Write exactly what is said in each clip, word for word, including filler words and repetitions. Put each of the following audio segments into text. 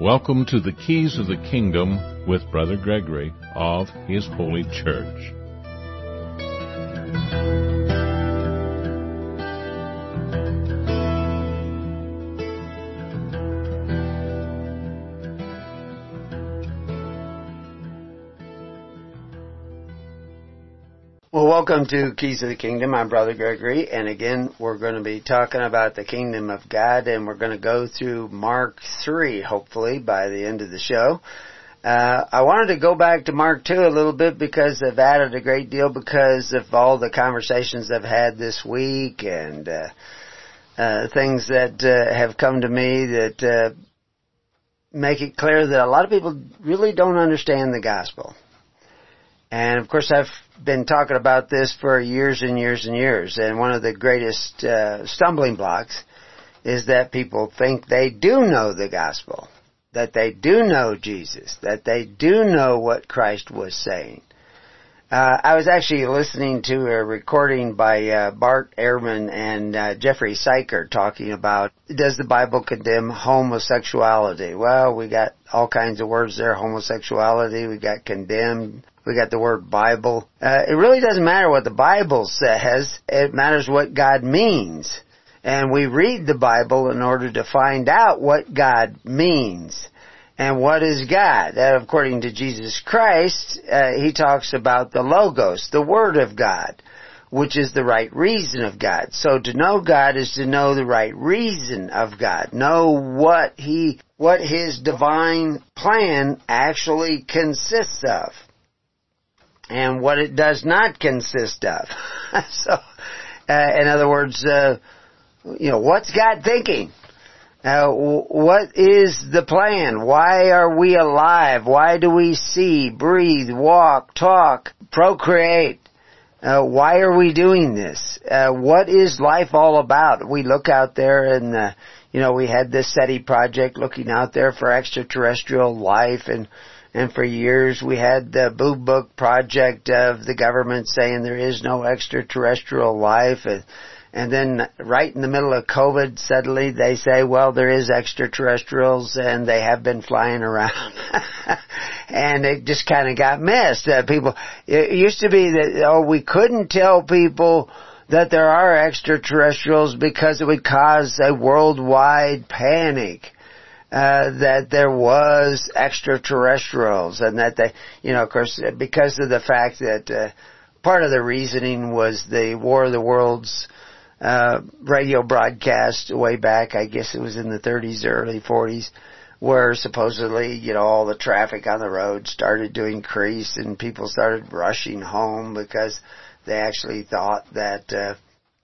Welcome to the Keys of the Kingdom with Brother Gregory of His Holy Church. Well, welcome to Keys of the Kingdom. I'm Brother Gregory, and again, we're going to be talking about the Kingdom of God, and we're going to go through Mark three, hopefully, by the end of the show. Uh, I wanted to go back to Mark two a little bit because I've added a great deal because of all the conversations I've had this week and uh, uh, things that uh, have come to me that uh, make it clear that a lot of people really don't understand the gospel. And of course, I've been talking about this for years and years and years. And one of the greatest uh, stumbling blocks is that people think they do know the gospel, that they do know Jesus, that they do know what Christ was saying. Uh, I was actually listening to a recording by uh, Bart Ehrman and uh, Jeffrey Syker talking about, does the Bible condemn homosexuality? Well, we got all kinds of words there, homosexuality, we got condemned, we got the word Bible. Uh, it really doesn't matter what the Bible says, it matters what God means. And we read the Bible in order to find out what God means. And what is God? Uh, according to Jesus Christ, uh, He talks about the Logos, the Word of God, which is the right reason of God. So to know God is to know the right reason of God. Know what He, what His divine plan actually consists of. And what it does not consist of. so, uh, in other words, uh, you know, what's God thinking? Uh, what is the plan? Why are we alive? Why do we see, breathe, walk, talk, procreate? Uh, why are we doing this? Uh, what is life all about? We look out there and, uh, you know, we had this SETI project looking out there for extraterrestrial life, and and for years we had the Blue Book project of the government saying there is no extraterrestrial life, and And then right in the middle of COVID, suddenly they say, well, there is extraterrestrials and they have been flying around. And it just kind of got missed. Uh, people, it used to be that, oh, we couldn't tell people that there are extraterrestrials because it would cause a worldwide panic. Uh, that there was extraterrestrials and that they, you know, of course, because of the fact that, uh, part of the reasoning was the War of the Worlds Uh, radio broadcast way back, I guess it was in the thirties, early forties, where supposedly, you know, all the traffic on the road started to increase and people started rushing home because they actually thought that, uh,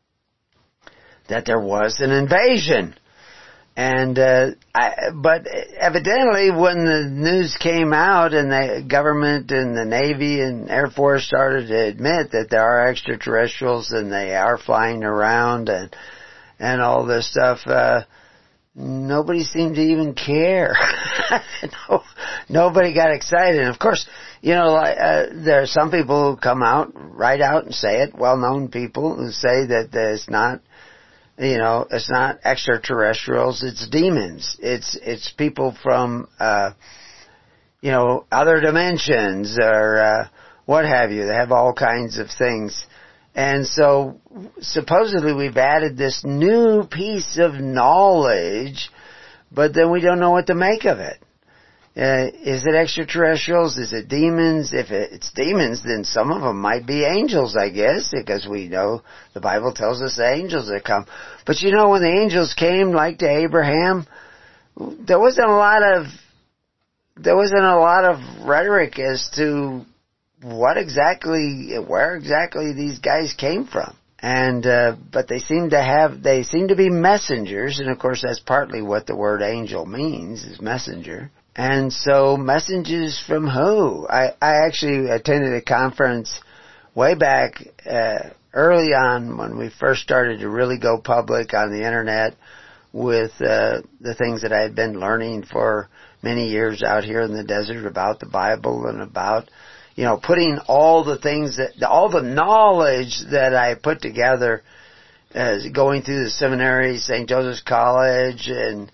that there was an invasion. And, uh, I, but evidently when the news came out and the government and the Navy and Air Force started to admit that there are extraterrestrials and they are flying around and, and all this stuff, uh, nobody seemed to even care. no, nobody got excited. And of course, you know, uh, there are some people who come out, right out and say it, well-known people who say that it's not, you know, it's not extraterrestrials, it's demons. It's, it's people from, uh, you know, other dimensions or, uh, what have you. They have all kinds of things. And so, supposedly we've added this new piece of knowledge, but then we don't know what to make of it. Uh, is it extraterrestrials? Is it demons? If it's demons, then some of them might be angels, I guess, because we know the Bible tells us the angels that come. But you know, when the angels came, like to Abraham, there wasn't a lot of, there wasn't a lot of rhetoric as to what exactly, where exactly these guys came from. And, uh, but they seem to have, they seem to be messengers, and of course that's partly what the word angel means, is messenger. And so, messages from who? I, I actually attended a conference way back, uh, early on when we first started to really go public on the internet with, uh, the things that I had been learning for many years out here in the desert about the Bible and about, you know, putting all the things that, all the knowledge that I put together as going through the seminary, Saint Joseph's College, and,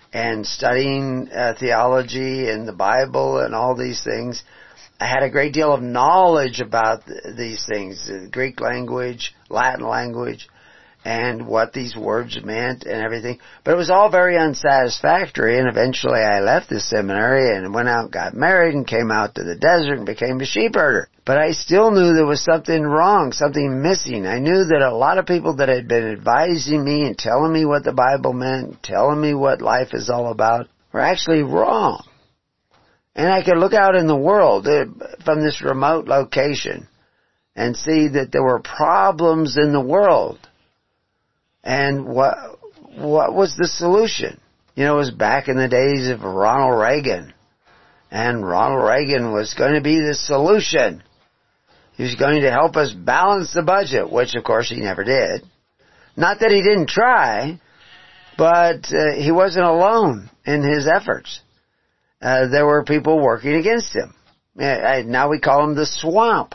and studying uh, theology and the Bible and all these things, I had a great deal of knowledge about th- these things, the Greek language, Latin language, and what these words meant and everything. But it was all very unsatisfactory, and eventually I left the seminary and went out and got married and came out to the desert and became a sheep herder. But I still knew there was something wrong, something missing. I knew that a lot of people that had been advising me and telling me what the Bible meant, telling me what life is all about, were actually wrong. And I could look out in the world uh, from this remote location and see that there were problems in the world. And what what was the solution? You know, it was back in the days of Ronald Reagan. And Ronald Reagan was going to be the solution. He was going to help us balance the budget, which of course he never did. Not that he didn't try, but uh, he wasn't alone in his efforts. Uh, there were people working against him. Uh, now we call him the swamp.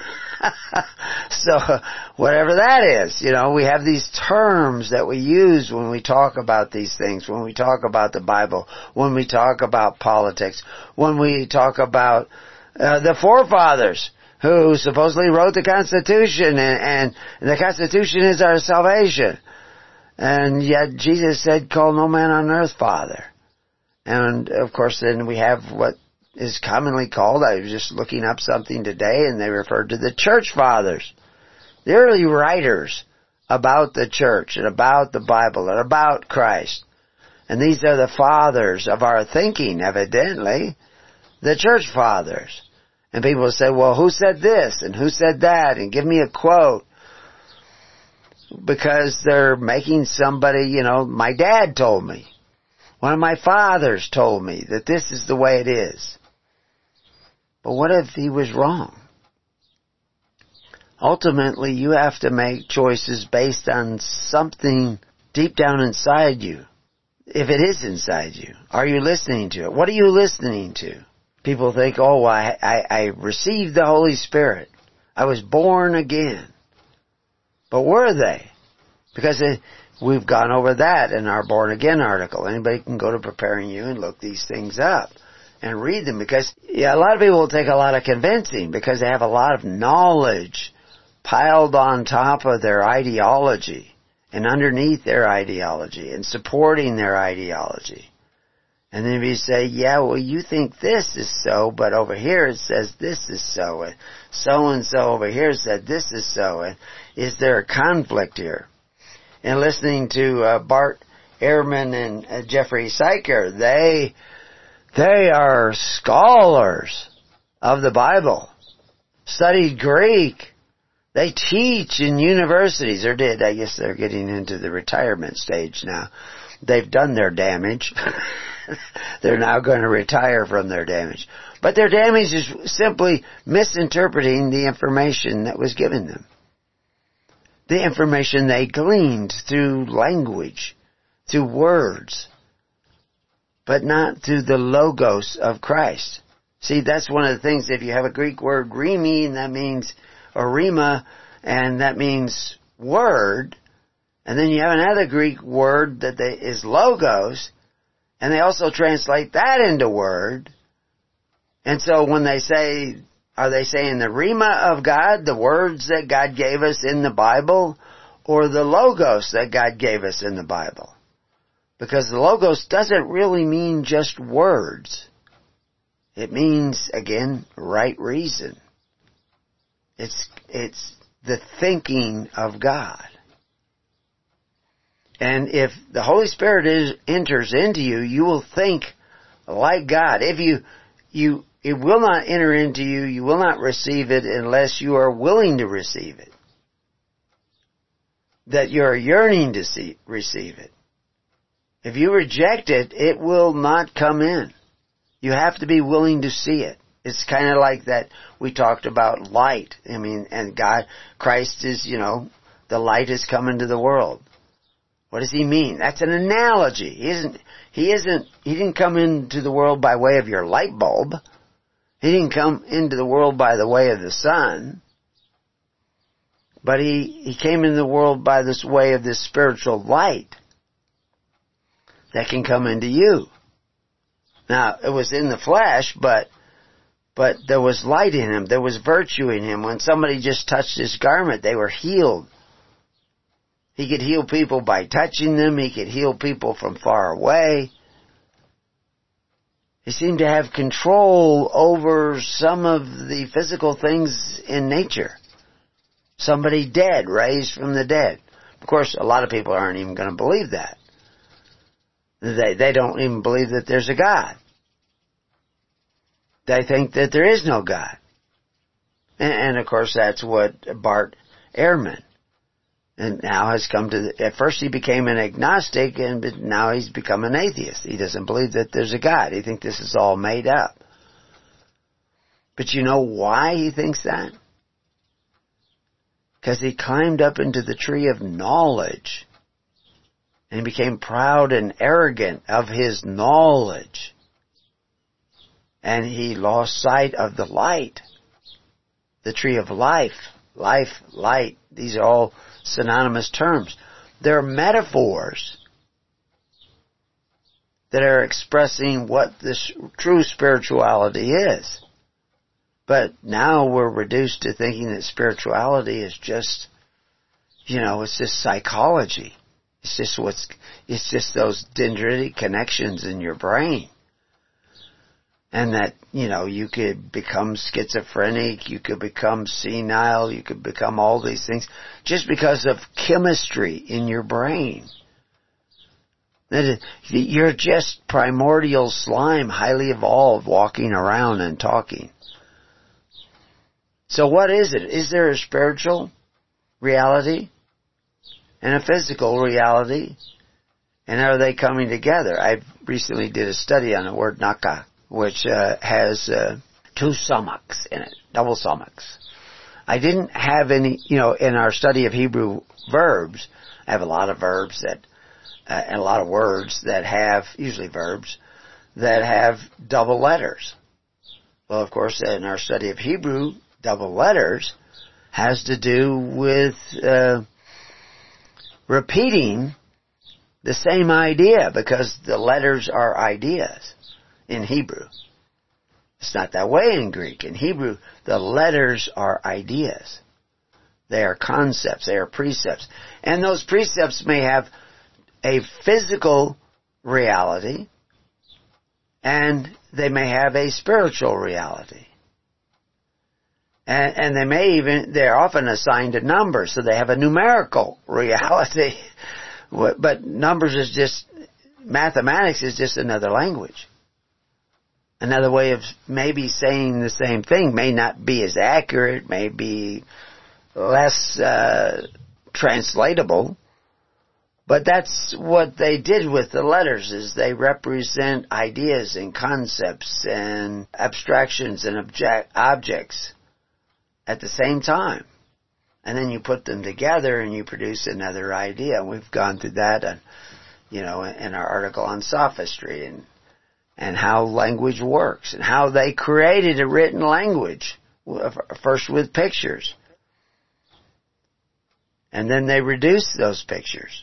So, whatever that is, you know, we have these terms that we use when we talk about these things, when we talk about the Bible, when we talk about politics, when we talk about uh, the forefathers who supposedly wrote the Constitution, and, and the Constitution is our salvation. And yet Jesus said, call no man on earth Father. And, of course, then we have what is commonly called, I was just looking up something today, and they referred to the church fathers, the early writers about the church and about the Bible and about Christ. And these are the fathers of our thinking, evidently, the church fathers. And people say, well, who said this and who said that, and give me a quote, because they're making somebody, you know, my dad told me, one of my fathers told me that this is the way it is. But what if he was wrong? Ultimately, you have to make choices based on something deep down inside you. If it is inside you, are you listening to it? What are you listening to? People think, oh, I, I, I received the Holy Spirit. I was born again. But were they? Because it, we've gone over that in our Born Again article. Anybody can go to Preparing You and look these things up and read them, because yeah, a lot of people will take a lot of convincing because they have a lot of knowledge piled on top of their ideology and underneath their ideology and supporting their ideology. And then if you say, yeah, well, you think this is so, but over here it says this is so, and so-and-so over here said this is so, and is there a conflict here? And listening to uh, Bart Ehrman and uh, Jeffrey Syker, they they are scholars of the Bible, studied Greek. They teach in universities, or did. I guess they're getting into the retirement stage now. They've done their damage. They're now going to retire from their damage. But their damage is simply misinterpreting the information that was given them. The information they gleaned through language, through words, but not through the logos of Christ. See, that's one of the things. If you have a Greek word, rimi, and that means, or rima, and that means word, and then you have another Greek word that they, is logos, and they also translate that into word. And so when they say, are they saying the rima of God, the words that God gave us in the Bible, or the logos that God gave us in the Bible? Because the logos doesn't really mean just words. It means, again, right reason. It's, it's the thinking of God. And if the Holy Spirit is, enters into you, you will think like God. If you, you, it will not enter into you, you will not receive it unless you are willing to receive it. That you're yearning to see, receive it. If you reject it, it will not come in. You have to be willing to see it. It's kind of like that we talked about light. I mean, and God, Christ is, you know, the light has come into the world. What does he mean? That's an analogy. He isn't, he isn't, he didn't come into the world by way of your light bulb. He didn't come into the world by the way of the sun. But he, he came into the world by this way of this spiritual light that can come into you. Now, it was in the flesh, but but there was light in him. There was virtue in him. When somebody just touched his garment, they were healed. He could heal people by touching them. He could heal people from far away. He seemed to have control over some of the physical things in nature. Somebody dead, raised from the dead. Of course, a lot of people aren't even going to believe that. They, they don't even believe that there's a God. They think that there is no God. And, and of course, that's what Bart Ehrman, and now has come to, the, at first he became an agnostic, and now he's become an atheist. He doesn't believe that there's a God. He thinks this is all made up. But you know why he thinks that? Because he climbed up into the tree of knowledge, and he became proud and arrogant of his knowledge. And he lost sight of the light, the tree of life, life, light. These are all synonymous terms. They're metaphors that are expressing what this true spirituality is. But now we're reduced to thinking that spirituality is just, you know, it's just psychology. It's just what's, it's just those dendritic connections in your brain. And that, you know, you could become schizophrenic, you could become senile, you could become all these things just because of chemistry in your brain. You're just primordial slime, highly evolved, walking around and talking. So what is it? Is there a spiritual reality and a physical reality? And are they coming together? I recently did a study on the word naka, which uh, has uh, two samaks in it, double samaks. I didn't have any, you know, in our study of Hebrew verbs, I have a lot of verbs that, uh, and a lot of words that have, usually verbs, that have double letters. Well, of course, in our study of Hebrew, double letters has to do with uh, repeating the same idea, because the letters are ideas in Hebrew. It's not that way in Greek. In Hebrew, the letters are ideas. They are concepts. They are precepts. And those precepts may have a physical reality, and they may have a spiritual reality. And, and they may even, they're often assigned a number, so they have a numerical reality. But numbers is just, mathematics is just another language. Another way of maybe saying the same thing. May not be as accurate, may be less uh, translatable. But that's what they did with the letters, is they represent ideas and concepts and abstractions and object, objects at the same time. And then you put them together and you produce another idea. We've gone through that, and, you know, in our article on sophistry, and and how language works, and how they created a written language, first with pictures. And then they reduced those pictures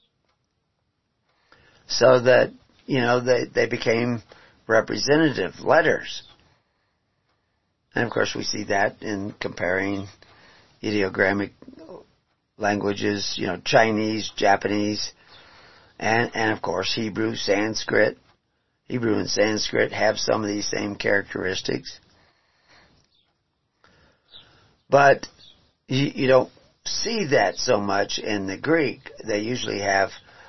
so that, you know, they, they became representative letters. And of course we see that in comparing ideogrammic languages, you know, Chinese, Japanese, and, and of course Hebrew, Sanskrit. Hebrew and Sanskrit have some of these same characteristics. But you, you don't see that so much in the Greek. They usually have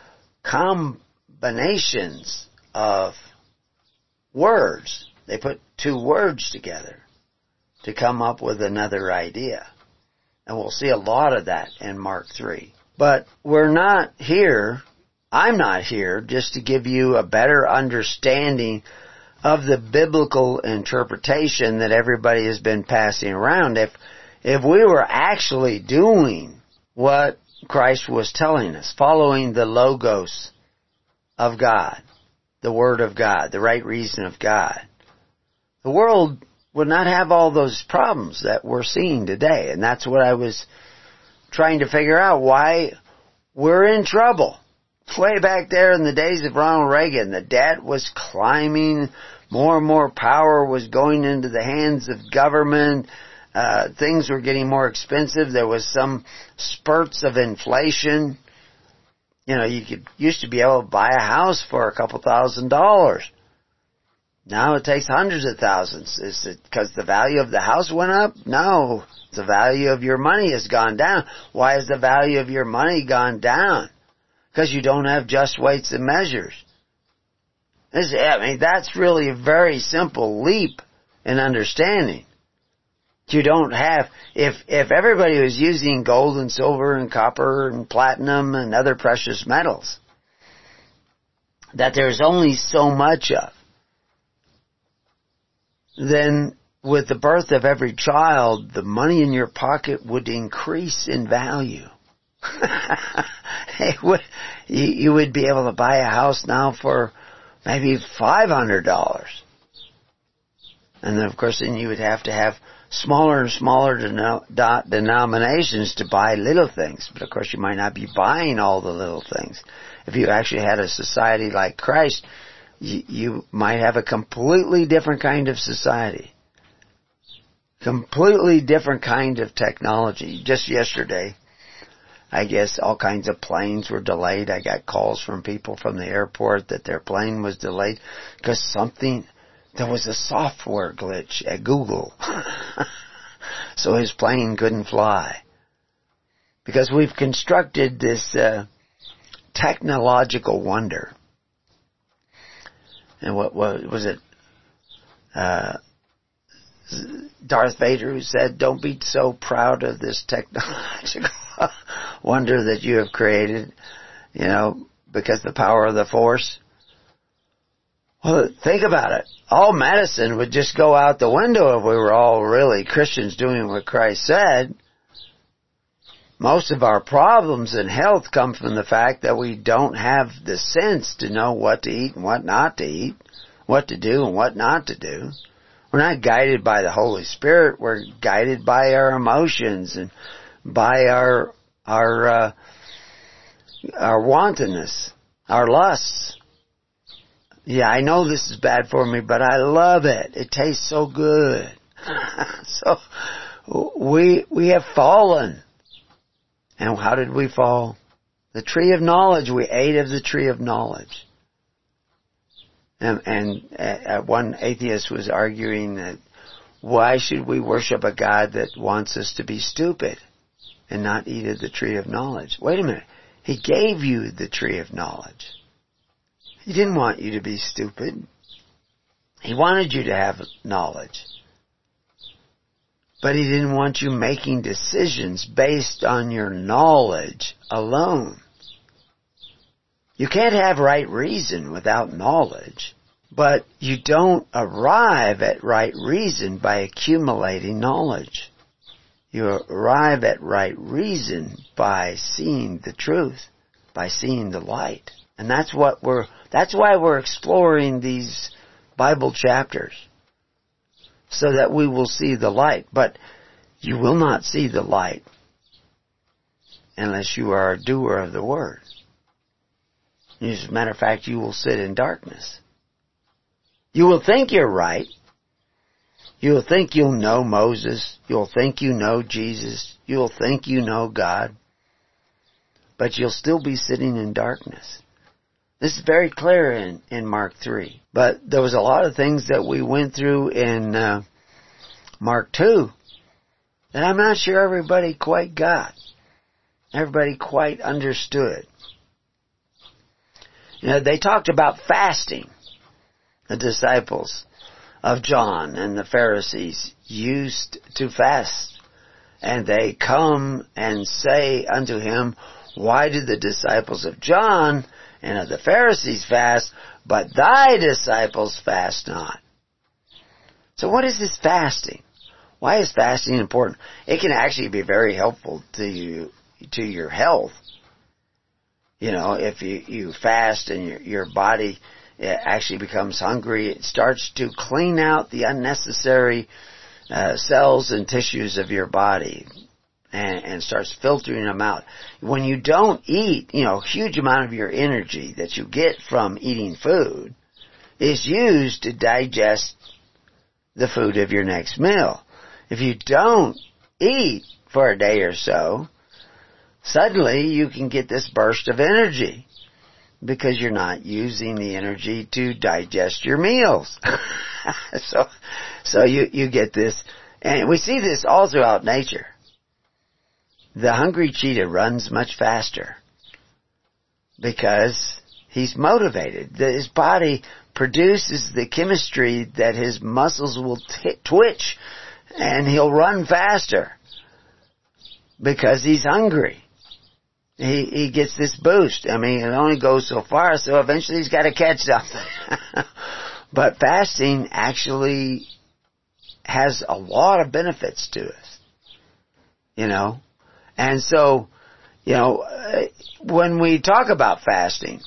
combinations of words. They put two words together to come up with another idea. And we'll see a lot of that in Mark three. But we're not here, I'm not here just to give you a better understanding of the biblical interpretation that everybody has been passing around. If, if we were actually doing what Christ was telling us, following the Logos of God, the Word of God, the right reason of God, the world would not have all those problems that we're seeing today. And that's what I was trying to figure out, why we're in trouble. Way back there in the days of Ronald Reagan, the debt was climbing. More and more power was going into the hands of government. Uh, things were getting more expensive. There was some spurts of inflation. You know, you could used to be able to buy a house for a couple thousand dollars. Now it takes hundreds of thousands. Is it because the value of the house went up? No. The value of your money has gone down. Why has the value of your money gone down? Because you don't have just weights and measures. This, I mean, that's really a very simple leap in understanding. You don't have, if, if everybody was using gold and silver and copper and platinum and other precious metals that there's only so much of, then with the birth of every child, the money in your pocket would increase in value. it would, you, you would be able to buy a house now for maybe five hundred dollars. And then, of course, then you would have to have smaller and smaller denom- denominations to buy little things. But, of course, you might not be buying all the little things. If you actually had a society like Christ, you, you might have a completely different kind of society. Completely different kind of technology. Just yesterday, I guess all kinds of planes were delayed. I got calls from people from the airport that their plane was delayed because something, there was a software glitch at Google. So his plane couldn't fly. Because we've constructed this uh, technological wonder. And what, what was it? Uh, Darth Vader who said, don't be so proud of this technological wonder that you have created, you know, because the power of the Force. Well, think about it. All medicine would just go out the window if we were all really Christians doing what Christ said. Most of our problems in health come from the fact that we don't have the sense to know what to eat and what not to eat, what to do and what not to do. We're not guided by the Holy Spirit. We're guided by our emotions and by our our uh, our wantonness, our lusts. Yeah, I know this is bad for me, but I love it. It tastes so good. So we we have fallen. And how did we fall? The tree of knowledge. We ate of the tree of knowledge. And, and uh, one atheist was arguing that why should we worship a God that wants us to be stupid and not eat of the tree of knowledge? Wait a minute. He gave you the tree of knowledge. He didn't want you to be stupid. He wanted you to have knowledge. But He didn't want you making decisions based on your knowledge alone. You can't have right reason without knowledge, but you don't arrive at right reason by accumulating knowledge. You arrive at right reason by seeing the truth, by seeing the light. And that's what we're, that's why we're exploring these Bible chapters, so that we will see the light. But you will not see the light unless you are a doer of the Word. As a matter of fact, you will sit in darkness. You will think you're right. You will think you'll know Moses. You'll think you know Jesus. You'll think you know God. But you'll still be sitting in darkness. This is very clear in, in Mark three. But there was a lot of things that we went through in uh, Mark two that I'm not sure everybody quite got. Everybody quite understood. You know, they talked about fasting. The disciples of John and the Pharisees used to fast. And they come and say unto him, why did the disciples of John and of the Pharisees fast, but thy disciples fast not? So what is this fasting? Why is fasting important? It can actually be very helpful to you, to your health. You know, if you, you fast and your, your body actually becomes hungry, it starts to clean out the unnecessary uh, cells and tissues of your body. and, and starts filtering them out. When you don't eat, you know, a huge amount of your energy that you get from eating food is used to digest the food of your next meal. If you don't eat for a day or so, suddenly you can get this burst of energy because you're not using the energy to digest your meals. so, so you, you get this, and we see this all throughout nature. The hungry cheetah runs much faster because he's motivated. His body produces the chemistry that his muscles will t- twitch, and he'll run faster because he's hungry. He he gets this boost. I mean, it only goes so far, so eventually he's got to catch something. But fasting actually has a lot of benefits to us, you know. And so, you know, when we talk about fasting,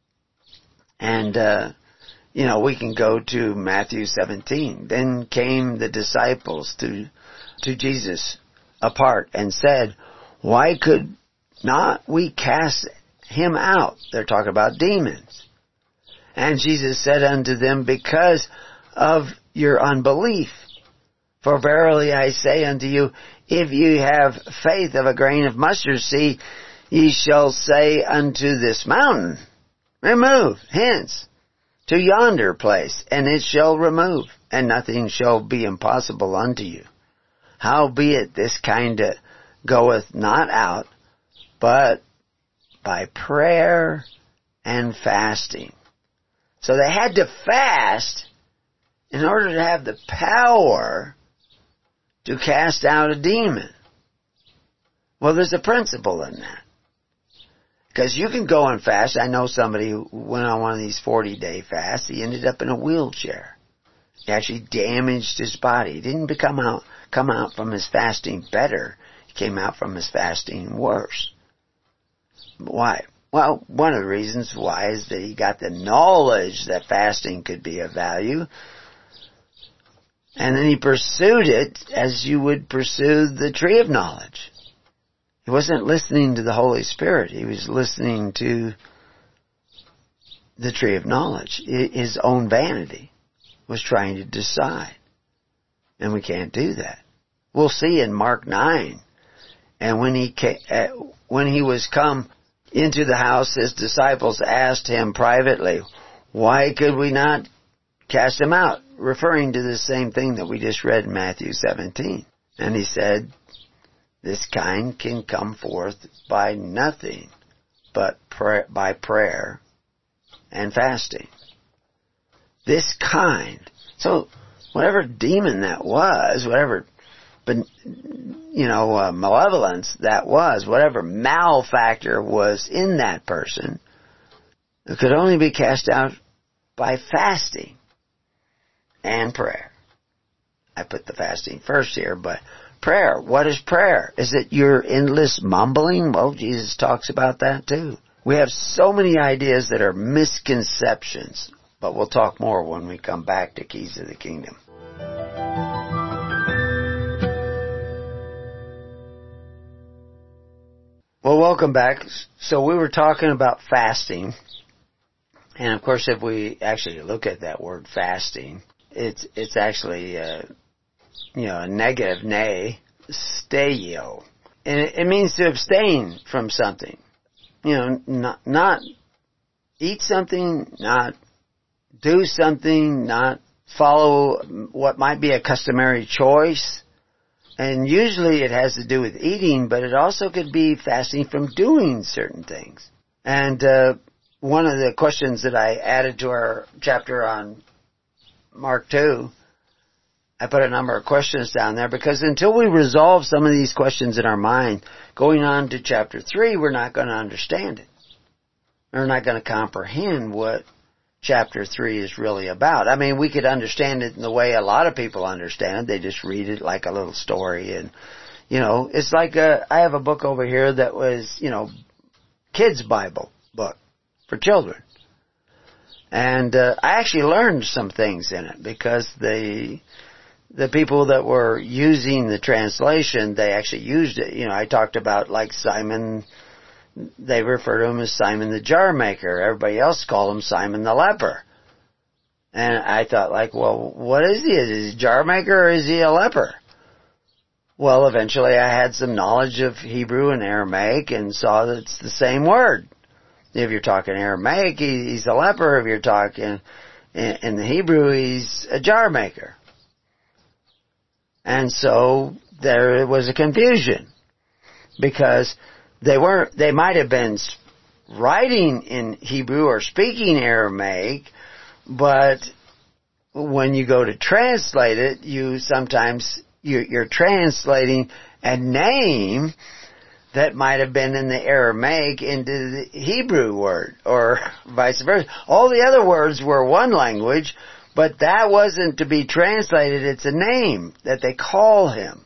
and, uh, you know, we can go to Matthew seventeen. Then came the disciples to, to Jesus apart and said, why could not we cast him out? They're talking about demons. And Jesus said unto them, because of your unbelief. For verily I say unto you, if you have faith of a grain of mustard seed, ye shall say unto this mountain, remove hence to yonder place, and it shall remove, and nothing shall be impossible unto you. Howbeit this kind goeth not out, but by prayer and fasting. So they had to fast in order to have the power to cast out a demon. Well, there's a principle in that. Because you can go and fast. I know somebody who went on one of these forty-day fasts. He ended up in a wheelchair. He actually damaged his body. He didn't become out, come out from his fasting better. He came out from his fasting worse. Why? Well, one of the reasons why is that he got the knowledge that fasting could be of value. And then he pursued it as you would pursue the tree of knowledge. He wasn't listening to the Holy Spirit. He was listening to the tree of knowledge. His own vanity was trying to decide. And we can't do that. We'll see in Mark nine. And when he came, uh, when he was come into the house, his disciples asked him privately, why could we not cast him out? Referring to the same thing that we just read in Matthew seventeen. And he said, this kind can come forth by nothing but pray, by prayer and fasting. This kind. So whatever demon that was, whatever, you know, uh, malevolence that was, whatever malfactor was in that person, it could only be cast out by fasting and prayer. I put the fasting first here, but prayer. What is prayer? Is it your endless mumbling? Well, Jesus talks about that too. We have so many ideas that are misconceptions, but we'll talk more when we come back to Keys of the Kingdom. Well, welcome back. So we were talking about fasting. And of course, if we actually look at that word fasting, it's it's actually, uh, you know, a negative, nay, steio. And it, it means to abstain from something. You know, not, not eat something, not do something, not follow what might be a customary choice. And usually it has to do with eating, but it also could be fasting from doing certain things. And uh, one of the questions that I added to our chapter on Mark two, I put a number of questions down there because until we resolve some of these questions in our mind, going on to chapter three, we're not going to understand it. We're not going to comprehend what chapter three is really about. I mean, we could understand it in the way a lot of people understand it. They just read it like a little story. And, you know, it's like a, I have a book over here that was, you know, kids' Bible book for children. And uh, I actually learned some things in it because the the people that were using the translation, they actually used it. You know, I talked about like Simon, they refer to him as Simon the jar maker. Everybody else called him Simon the leper. And I thought like, well, what is he? Is he a jar maker or is he a leper? Well, eventually I had some knowledge of Hebrew and Aramaic and saw that it's the same word. If you're talking Aramaic, he's a leper. If you're talking in the Hebrew, he's a jar maker. And so there was a confusion because they weren't, they might have been writing in Hebrew or speaking Aramaic, but when you go to translate it, you sometimes, you're, you're translating a name that might have been in the Aramaic into the Hebrew word, or vice versa. All the other words were one language, but that wasn't to be translated. It's a name that they call him.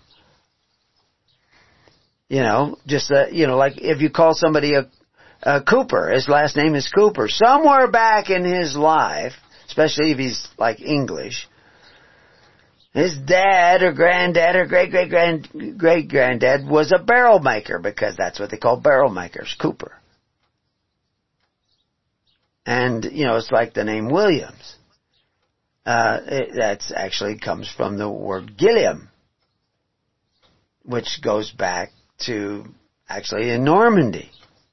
You know, just, uh, you know, like if you call somebody a, a Cooper, his last name is Cooper. Somewhere back in his life, especially if he's like English, his dad or granddad or great-great-grand, great-granddad was a barrel maker because that's what they call barrel makers, Cooper. And, you know, it's like the name Williams. Uh, it, that's actually comes from the word Gilliam, which goes back to actually in Normandy.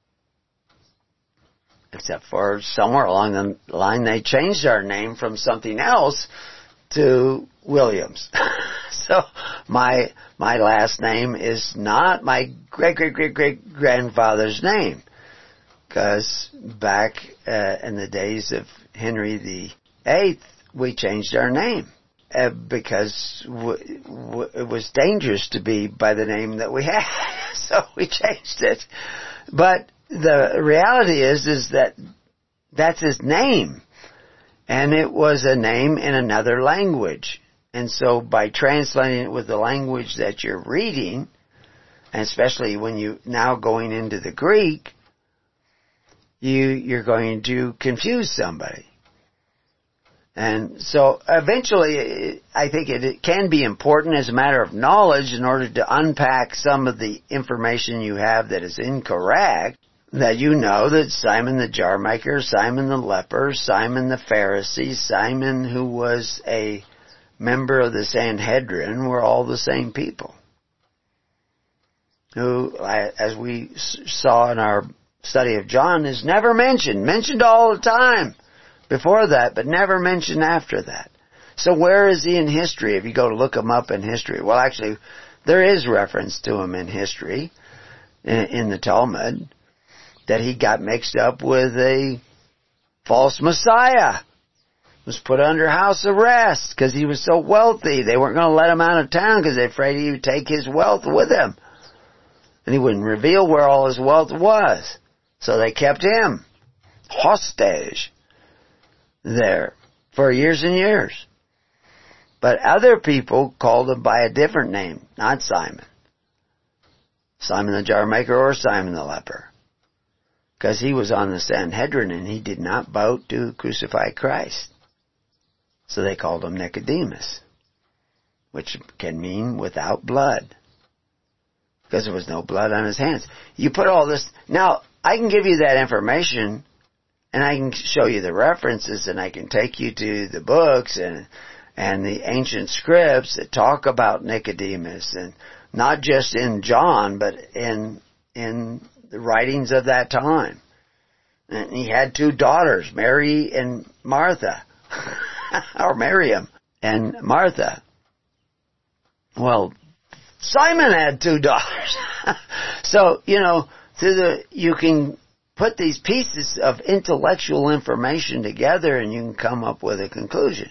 Except for somewhere along the line they changed our name from something else to Williams. So my my last name is not my great great great great grandfather's name, because back uh, in the days of Henry the Eighth, we changed our name uh, because w- w- it was dangerous to be by the name that we had, so we changed it. But the reality is is that that's his name. And it was a name in another language. And so by translating it with the language that you're reading, and especially when you now going into the Greek, you, you're going to confuse somebody. And so eventually I think it, it can be important as a matter of knowledge in order to unpack some of the information you have that is incorrect. That you know that Simon the jar maker, Simon the leper, Simon the Pharisee, Simon who was a member of the Sanhedrin were all the same people. Who, as we saw in our study of John, is never mentioned. Mentioned all the time before that, but never mentioned after that. So where is he in history if you go to look him up in history? Well, actually, there is reference to him in history, in, in the Talmud, that he got mixed up with a false Messiah. Was put under house arrest because he was so wealthy. They weren't going to let him out of town because they were afraid he would take his wealth with him. And he wouldn't reveal where all his wealth was. So they kept him hostage there for years and years. But other people called him by a different name, not Simon. Simon the jar maker or Simon the leper. Because he was on the Sanhedrin and he did not vote to crucify Christ. So they called him Nicodemus, which can mean without blood. Because there was no blood on his hands. You put all this... Now, I can give you that information and I can show you the references and I can take you to the books and and the ancient scripts that talk about Nicodemus, and not just in John, but in in the writings of that time. And he had two daughters, Mary and Martha, or Miriam and Martha. Well, Simon had two daughters. So, you know, through the, you can put these pieces of intellectual information together and you can come up with a conclusion.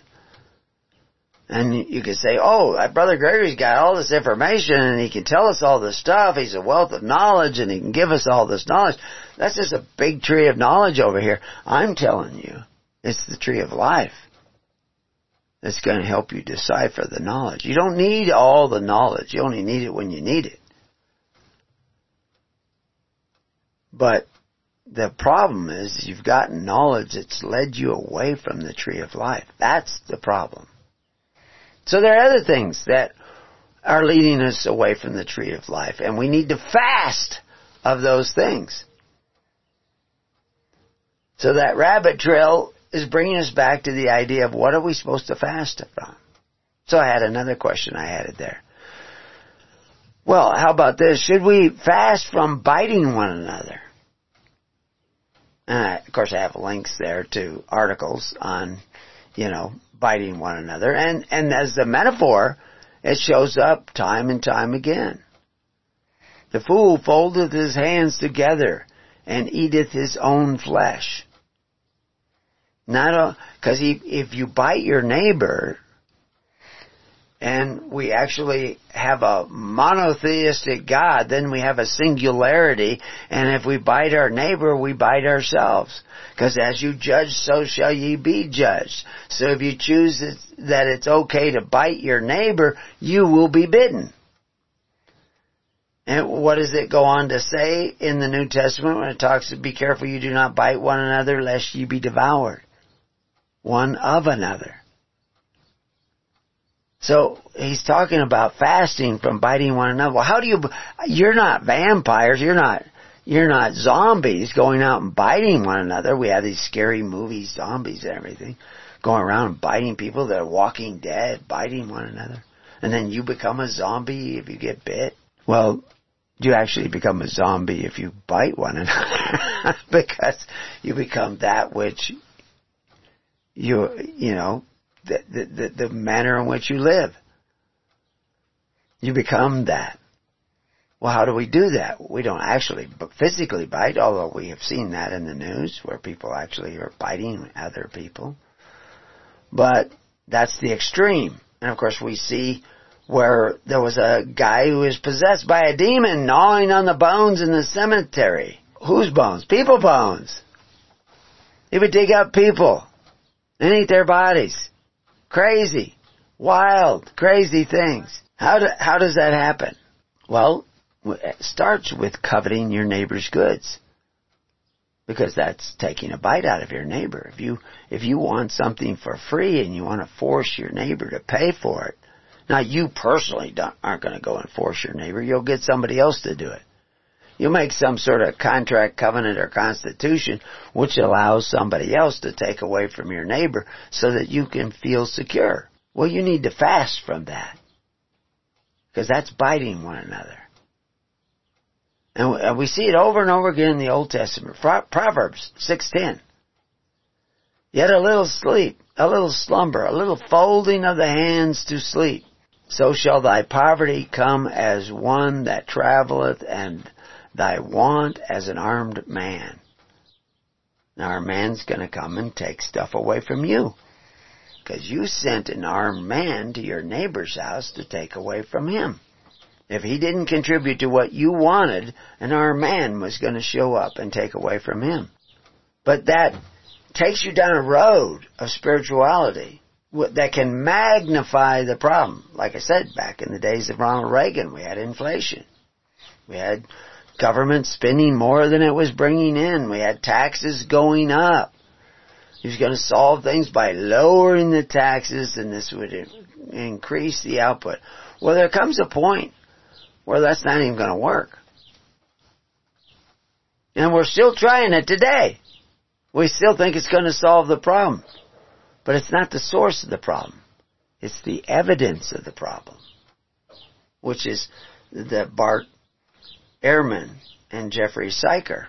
And you can say, oh, Brother Gregory's got all this information and he can tell us all this stuff. He's a wealth of knowledge and he can give us all this knowledge. That's just a big tree of knowledge over here. I'm telling you, it's the tree of life that's going to help you decipher the knowledge. You don't need all the knowledge. You only need it when you need it. But the problem is you've gotten knowledge that's led you away from the tree of life. That's the problem. So there are other things that are leading us away from the tree of life, and we need to fast of those things. So that rabbit trail is bringing us back to the idea of what are we supposed to fast from. So I had another question I added there. Well, how about this? Should we fast from biting one another? And I, of course I have links there to articles on, you know, biting one another. And, and as the metaphor, it shows up time and time again. The fool foldeth his hands together and eateth his own flesh. Not because if you bite your neighbor, and we actually have a monotheistic God, then we have a singularity, and if we bite our neighbor, we bite ourselves. Because as you judge, so shall ye be judged. So if you choose that it's okay to bite your neighbor, you will be bitten. And what does it go on to say in the New Testament when it talks, be careful you do not bite one another lest ye be devoured one of another. So he's talking about fasting from biting one another. Well, how do you, you're not vampires, you're not, you're not zombies going out and biting one another. We have these scary movies, zombies and everything, going around and biting people that are walking dead, biting one another. And then you become a zombie if you get bit. Well, you actually become a zombie if you bite one another because you become that which you, you know, the, the, the manner in which you live. You become that. Well, how do we do that? We don't actually physically bite, although we have seen that in the news where people actually are biting other people. But that's the extreme. And of course we see where there was a guy who was possessed by a demon gnawing on the bones in the cemetery. Whose bones? People bones. He would dig up people and eat their bodies. Crazy, wild, crazy things. How do, how does that happen? Well, it starts with coveting your neighbor's goods. Because that's taking a bite out of your neighbor. If you, if you want something for free and you want to force your neighbor to pay for it, now you personally don't, aren't going to go and force your neighbor. You'll get somebody else to do it. You make some sort of contract, covenant, or constitution which allows somebody else to take away from your neighbor so that you can feel secure. Well, you need to fast from that. Because that's biting one another. And we see it over and over again in the Old Testament. Proverbs six ten. Yet a little sleep, a little slumber, a little folding of the hands to sleep. So shall thy poverty come as one that traveleth, and thy want as an armed man. Now, a man's going to come and take stuff away from you. Because you sent an armed man to your neighbor's house to take away from him. If he didn't contribute to what you wanted, an armed man was going to show up and take away from him. But that takes you down a road of spirituality that can magnify the problem. Like I said, back in the days of Ronald Reagan, we had inflation. We had government spending more than it was bringing in. We had taxes going up. He was going to solve things by lowering the taxes, and this would increase the output. Well, there comes a point where that's not even going to work. And we're still trying it today. We still think it's going to solve the problem. But it's not the source of the problem. It's the evidence of the problem. Which is the Bart Ehrman and Jeffrey Syker.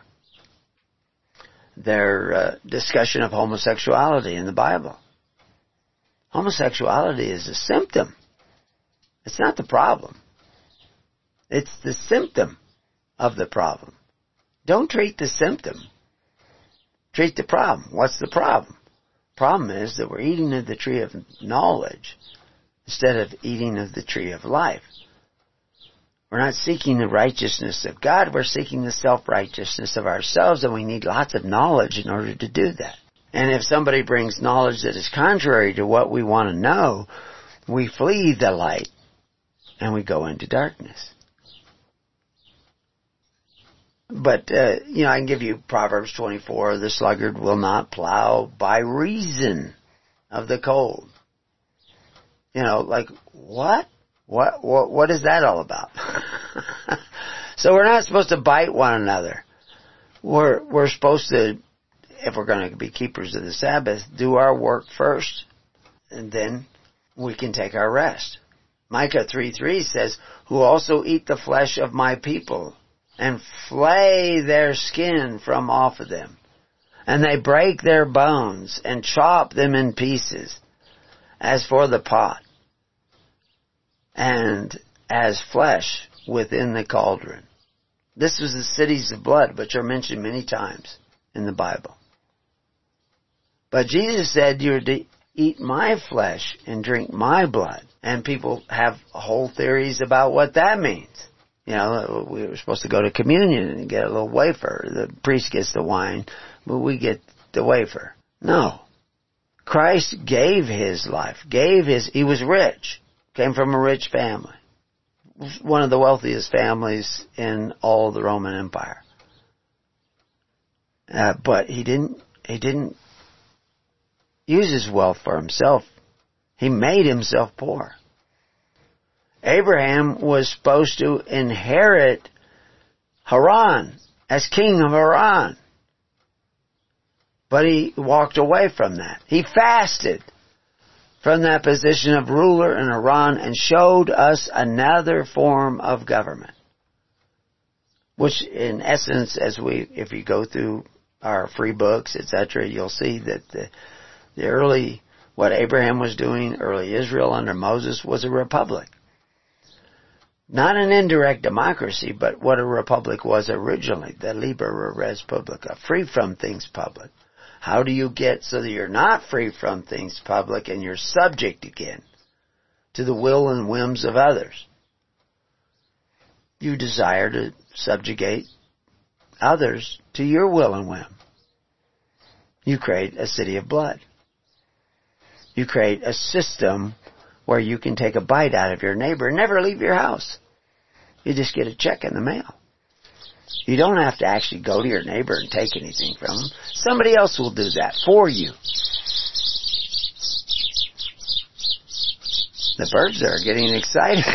Their uh, discussion of homosexuality in the Bible. Homosexuality is a symptom. It's not the problem. It's the symptom of the problem. Don't treat the symptom. Treat the problem. What's the problem? Problem is that we're eating of the tree of knowledge instead of eating of the tree of life. We're not seeking the righteousness of God, we're seeking the self-righteousness of ourselves, and we need lots of knowledge in order to do that. And if somebody brings knowledge that is contrary to what we want to know, we flee the light and we go into darkness. But, uh, you know, I can give you Proverbs twenty-four, the sluggard will not plow by reason of the cold. You know, like, what? What, what, what is that all about? So we're not supposed to bite one another. We're, we're supposed to, if we're going to be keepers of the Sabbath, do our work first, and then we can take our rest. Micah three three says, who also eat the flesh of my people, and flay their skin from off of them. And they break their bones, and chop them in pieces, as for the pot, and as flesh within the cauldron. This was the cities of blood, which are mentioned many times in the Bible. But Jesus said, you're to eat my flesh and drink my blood. And people have whole theories about what that means. You know, we were supposed to go to communion and get a little wafer. The priest gets the wine, but we get the wafer. No. Christ gave his life, gave his, he was rich, came from a rich family. One of the wealthiest families in all the Roman Empire. Uh, but he didn't, he didn't use his wealth for himself. He made himself poor. Abraham was supposed to inherit Haran as king of Haran. But he walked away from that. He fasted from that position of ruler in Haran and showed us another form of government. Which in essence, as we, if you go through our free books, et cetera, you'll see that the, the early, what Abraham was doing, early Israel under Moses, was a republic. Not an indirect democracy, but what a republic was originally, the Liber Res Publica, free from things public. How do you get so that you're not free from things public and you're subject again to the will and whims of others? You desire to subjugate others to your will and whim. You create a city of blood. You create a system where you can take a bite out of your neighbor and never leave your house. You just get a check in the mail. You don't have to actually go to your neighbor and take anything from them. Somebody else will do that for you. The birds are getting excited.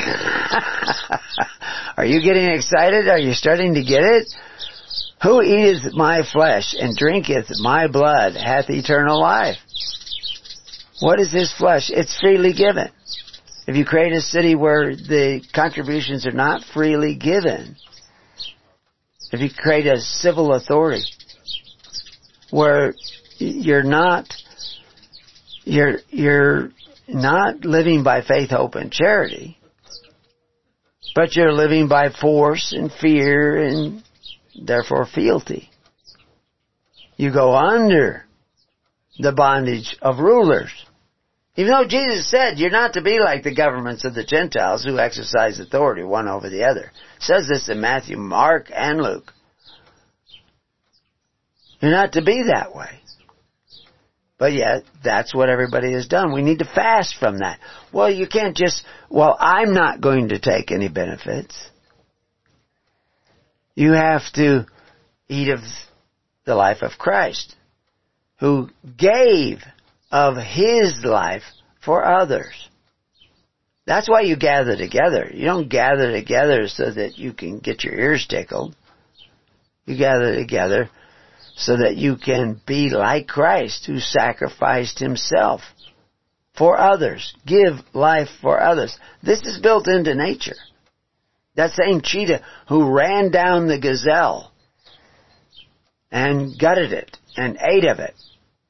Are you getting excited? Are you starting to get it? Who eateth my flesh and drinketh my blood hath eternal life. What is his flesh? It's freely given. If you create a city where the contributions are not freely given, if you create a civil authority where you're not, you're, you're not living by faith, hope, and charity, but you're living by force and fear and therefore fealty, you go under the bondage of rulers. Even though Jesus said you're not to be like the governments of the Gentiles who exercise authority one over the other. It says this in Matthew, Mark, and Luke. You're not to be that way. But yet, that's what everybody has done. We need to fast from that. Well, you can't just, well, I'm not going to take any benefits. You have to eat of the life of Christ, who gave of his life for others. That's why you gather together. You don't gather together so that you can get your ears tickled. You gather together so that you can be like Christ, who sacrificed himself for others. Give life for others. This is built into nature. That same cheetah who ran down the gazelle and gutted it and ate of it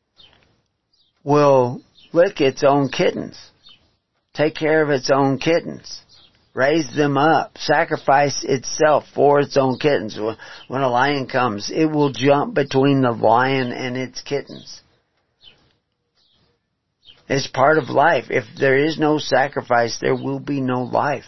will lick its own kittens, take care of its own kittens, raise them up, sacrifice itself for its own kittens. When a lion comes, it will jump between the lion and its kittens. It's part of life. If there is no sacrifice, there will be no life.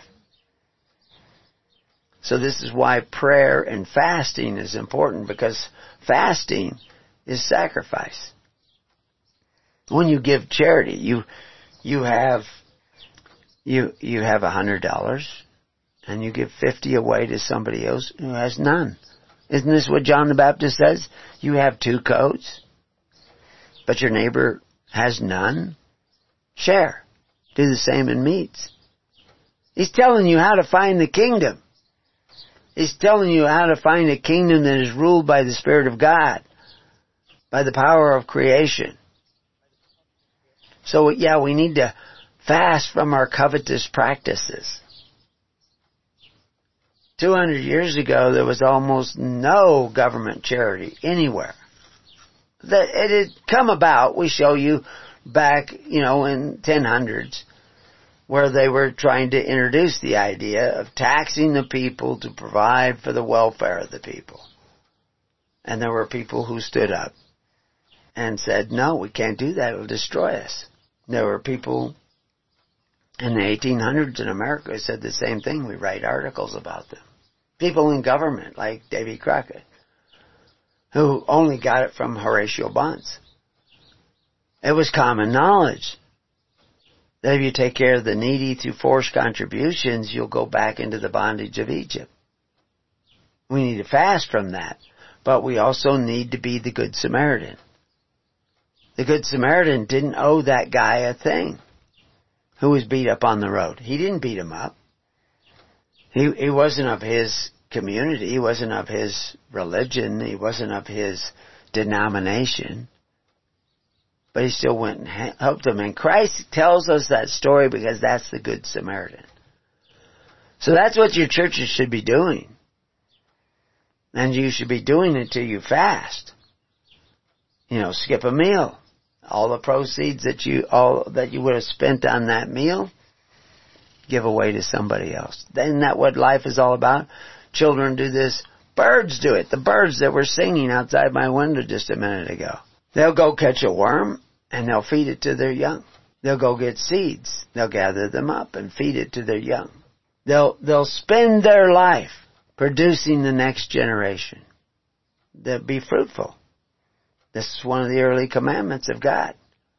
So this is why prayer and fasting is important, because fasting is sacrifice. When you give charity, you you have you you have a hundred dollars, and you give fifty away to somebody else who has none. Isn't this what John the Baptist says? You have two coats, but your neighbor has none. Share. do the same in meats. He's telling you how to find the kingdom. He's telling you how to find a kingdom that is ruled by the Spirit of God, by the power of creation. So, yeah, we need to fast from our covetous practices. two hundred years ago, there was almost no government charity anywhere. That it had come about, we show you back, you know, in ten hundreds, where they were trying to introduce the idea of taxing the people to provide for the welfare of the people. And there were people who stood up and said, no, we can't do that, it will destroy us. There were people in the eighteen hundreds in America who said the same thing. We write articles about them. People in government, like Davy Crockett, who only got it from Horatio Bunce. It was common knowledge that if you take care of the needy through forced contributions, you'll go back into the bondage of Egypt. We need to fast from that, but we also need to be the Good Samaritan. The Good Samaritan didn't owe that guy a thing who was beat up on the road. He didn't beat him up. He, he wasn't of his community. He wasn't of his religion. He wasn't of his denomination. But he still went and helped him. And Christ tells us that story because that's the Good Samaritan. So that's what your churches should be doing. And you should be doing it till you fast. You know, skip a meal. All the proceeds that you all that you would have spent on that meal, give away to somebody else. Isn't that what life is all about? Children do this. Birds do it. The birds that were singing outside my window just a minute ago. They'll go catch a worm and they'll feed it to their young. They'll go get seeds. They'll gather them up and feed it to their young. They'll, they'll spend their life producing the next generation. They'll be fruitful. This is one of the early commandments of God.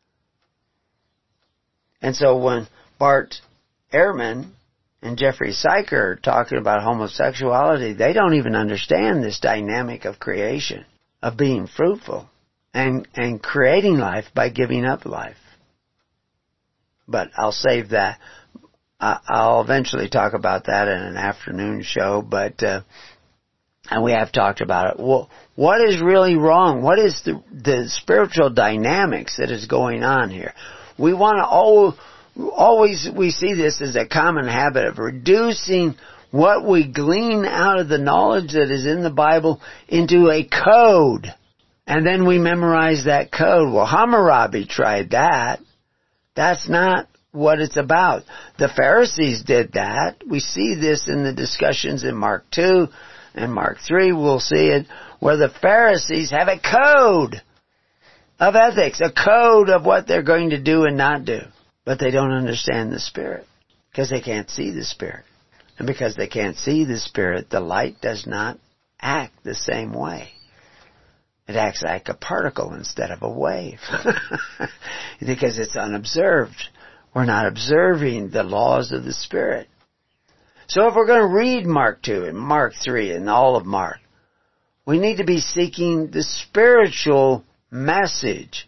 And so when Bart Ehrman and Jeffrey Syker are talking about homosexuality, they don't even understand this dynamic of creation, of being fruitful and, and creating life by giving up life. But I'll save that. I'll eventually talk about that in an afternoon show, but uh, and we have talked about it. Well, what is really wrong? What is the, the spiritual dynamics that is going on here? We want to always, always, we see this as a common habit of reducing what we glean out of the knowledge that is in the Bible into a code. And then we memorize that code. Well, Hammurabi tried that. That's not what it's about. The Pharisees did that. We see this in the discussions in Mark two and Mark three. We'll see it where the Pharisees have a code of ethics, a code of what they're going to do and not do. But they don't understand the Spirit because they can't see the Spirit. And because they can't see the Spirit, the light does not act the same way. It acts like a particle instead of a wave. Because it's unobserved. We're not observing the laws of the Spirit. So if we're going to read Mark two and Mark three and all of Mark, we need to be seeking the spiritual message.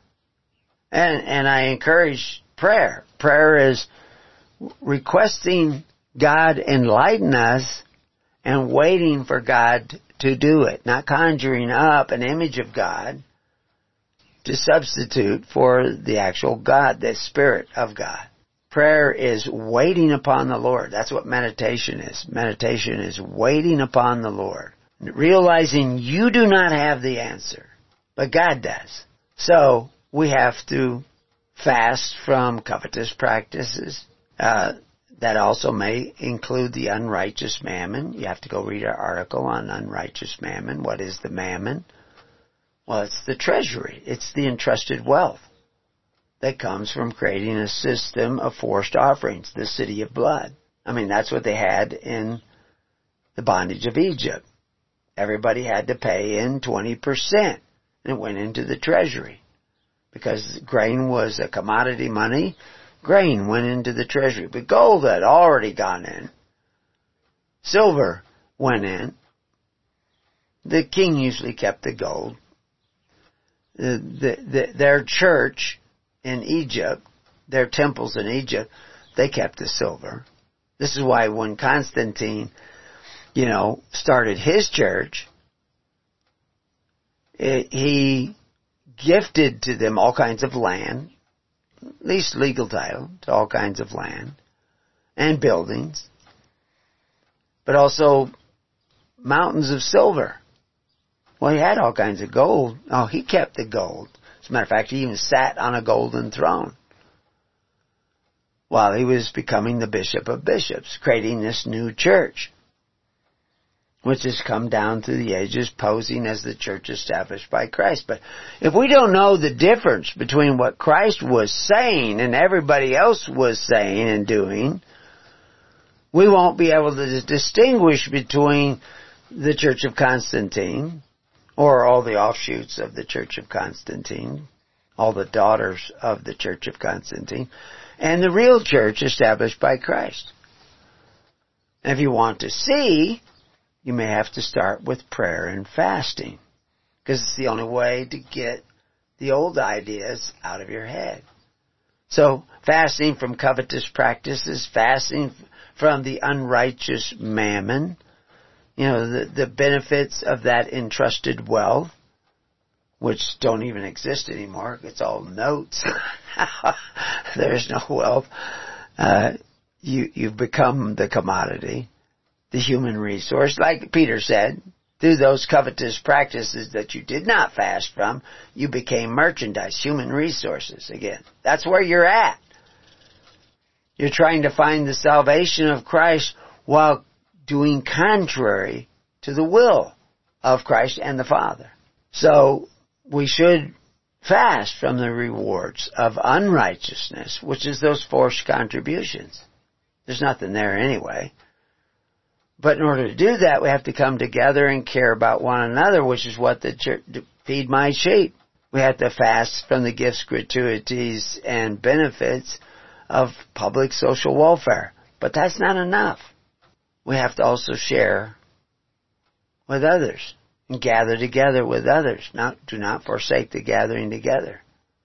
And, and I encourage prayer. Prayer is requesting God enlighten us and waiting for God to do it. Not conjuring up an image of God to substitute for the actual God, the Spirit of God. Prayer is waiting upon the Lord. That's what meditation is. Meditation is waiting upon the Lord. Realizing you do not have the answer, but God does. So, we have to fast from covetous practices. Uh, that also may include the unrighteous mammon. You have to go read our article on unrighteous mammon. What is the mammon? Well, it's the treasury. It's the entrusted wealth that comes from creating a system of forced offerings, the city of blood. I mean, that's what they had in the bondage of Egypt. Everybody had to pay in twenty percent. And it went into the treasury. Because grain was a commodity money, grain went into the treasury. But gold had already gone in. Silver went in. The king usually kept the gold. The, the, the, their church in Egypt their temples in Egypt, they kept the silver. This is why when Constantine, you know, started his church, it, he gifted to them all kinds of land, at least legal title to all kinds of land and buildings, but also mountains of silver. Well, he had all kinds of gold. Oh, he kept the gold. As a matter of fact, he even sat on a golden throne while he was becoming the bishop of bishops, creating this new church, which has come down through the ages, posing as the church established by Christ. But if we don't know the difference between what Christ was saying and everybody else was saying and doing, we won't be able to distinguish between the Church of Constantine, or all the offshoots of the Church of Constantine, all the daughters of the Church of Constantine, and the real church established by Christ. And if you want to see, you may have to start with prayer and fasting, because it's the only way to get the old ideas out of your head. So, fasting from covetous practices, fasting from the unrighteous mammon, you know, the, the benefits of that entrusted wealth, which don't even exist anymore. It's all notes. There's no wealth. Uh, you, you've become the commodity, the human resource. Like Peter said, through those covetous practices that you did not fast from, you became merchandise, human resources again. That's where you're at. You're trying to find the salvation of Christ while doing contrary to the will of Christ and the Father. So, we should fast from the rewards of unrighteousness, which is those forced contributions. There's nothing there anyway. But in order to do that, we have to come together and care about one another, which is what the church, feed my sheep. We have to fast from the gifts, gratuities, and benefits of public social welfare. But that's not enough. We have to also share with others and gather together with others. Not, do not forsake the gathering together.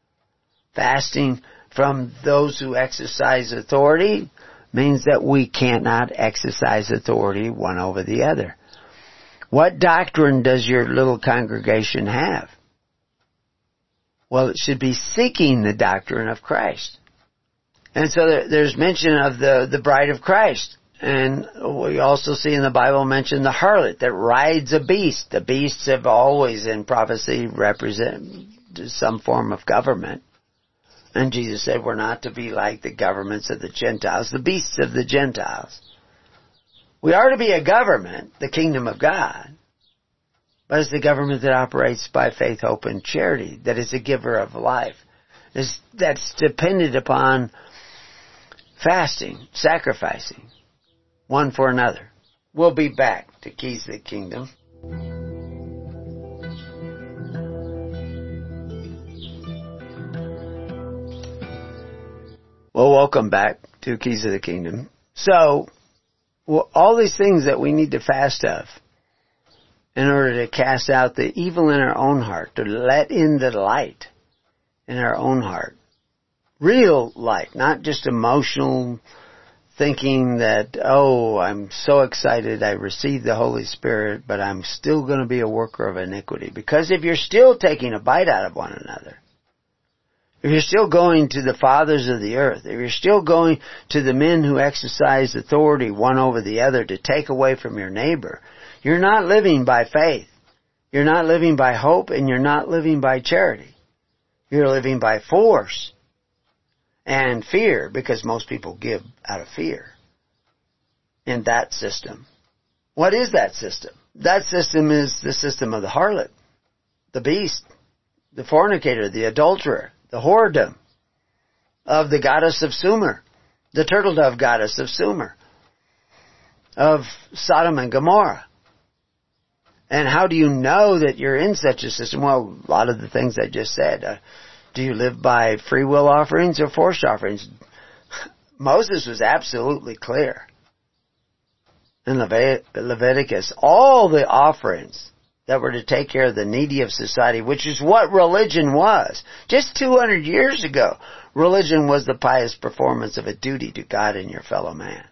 Fasting from those who exercise authority means that we cannot exercise authority one over the other. What doctrine does your little congregation have? Well, it should be seeking the doctrine of Christ. And so there, there's mention of the, the bride of Christ. And we also see in the Bible mention the harlot that rides a beast. The beasts have always in prophecy represented some form of government. And Jesus said we're not to be like the governments of the Gentiles, the beasts of the Gentiles. We are to be a government, the kingdom of God. But it's the government that operates by faith, hope, and charity, that is a giver of life. It's, that's dependent upon fasting, sacrificing, one for another. We'll be back to Keys to the Kingdom. Well, welcome back to Keys of the Kingdom. So, well, all these things that we need to fast of in order to cast out the evil in our own heart, to let in the light in our own heart. Real light, not just emotional thinking that, oh, I'm so excited I received the Holy Spirit, but I'm still going to be a worker of iniquity. Because if you're still taking a bite out of one another, if you're still going to the fathers of the earth, if you're still going to the men who exercise authority one over the other to take away from your neighbor, you're not living by faith. You're not living by hope, and you're not living by charity. You're living by force and fear, because most people give out of fear in that system. What is that system? That system is the system of the harlot, the beast, the fornicator, the adulterer, the whoredom of the goddess of Sumer, the turtle dove goddess of Sumer, of Sodom and Gomorrah. And how do you know that you're in such a system? Well, a lot of the things I just said. Uh, do you live by free will offerings or forced offerings? Moses was absolutely clear. In Levit- Leviticus, all the offerings that were to take care of the needy of society, which is what religion was. Just two hundred years ago, religion was the pious performance of a duty to God and your fellow man.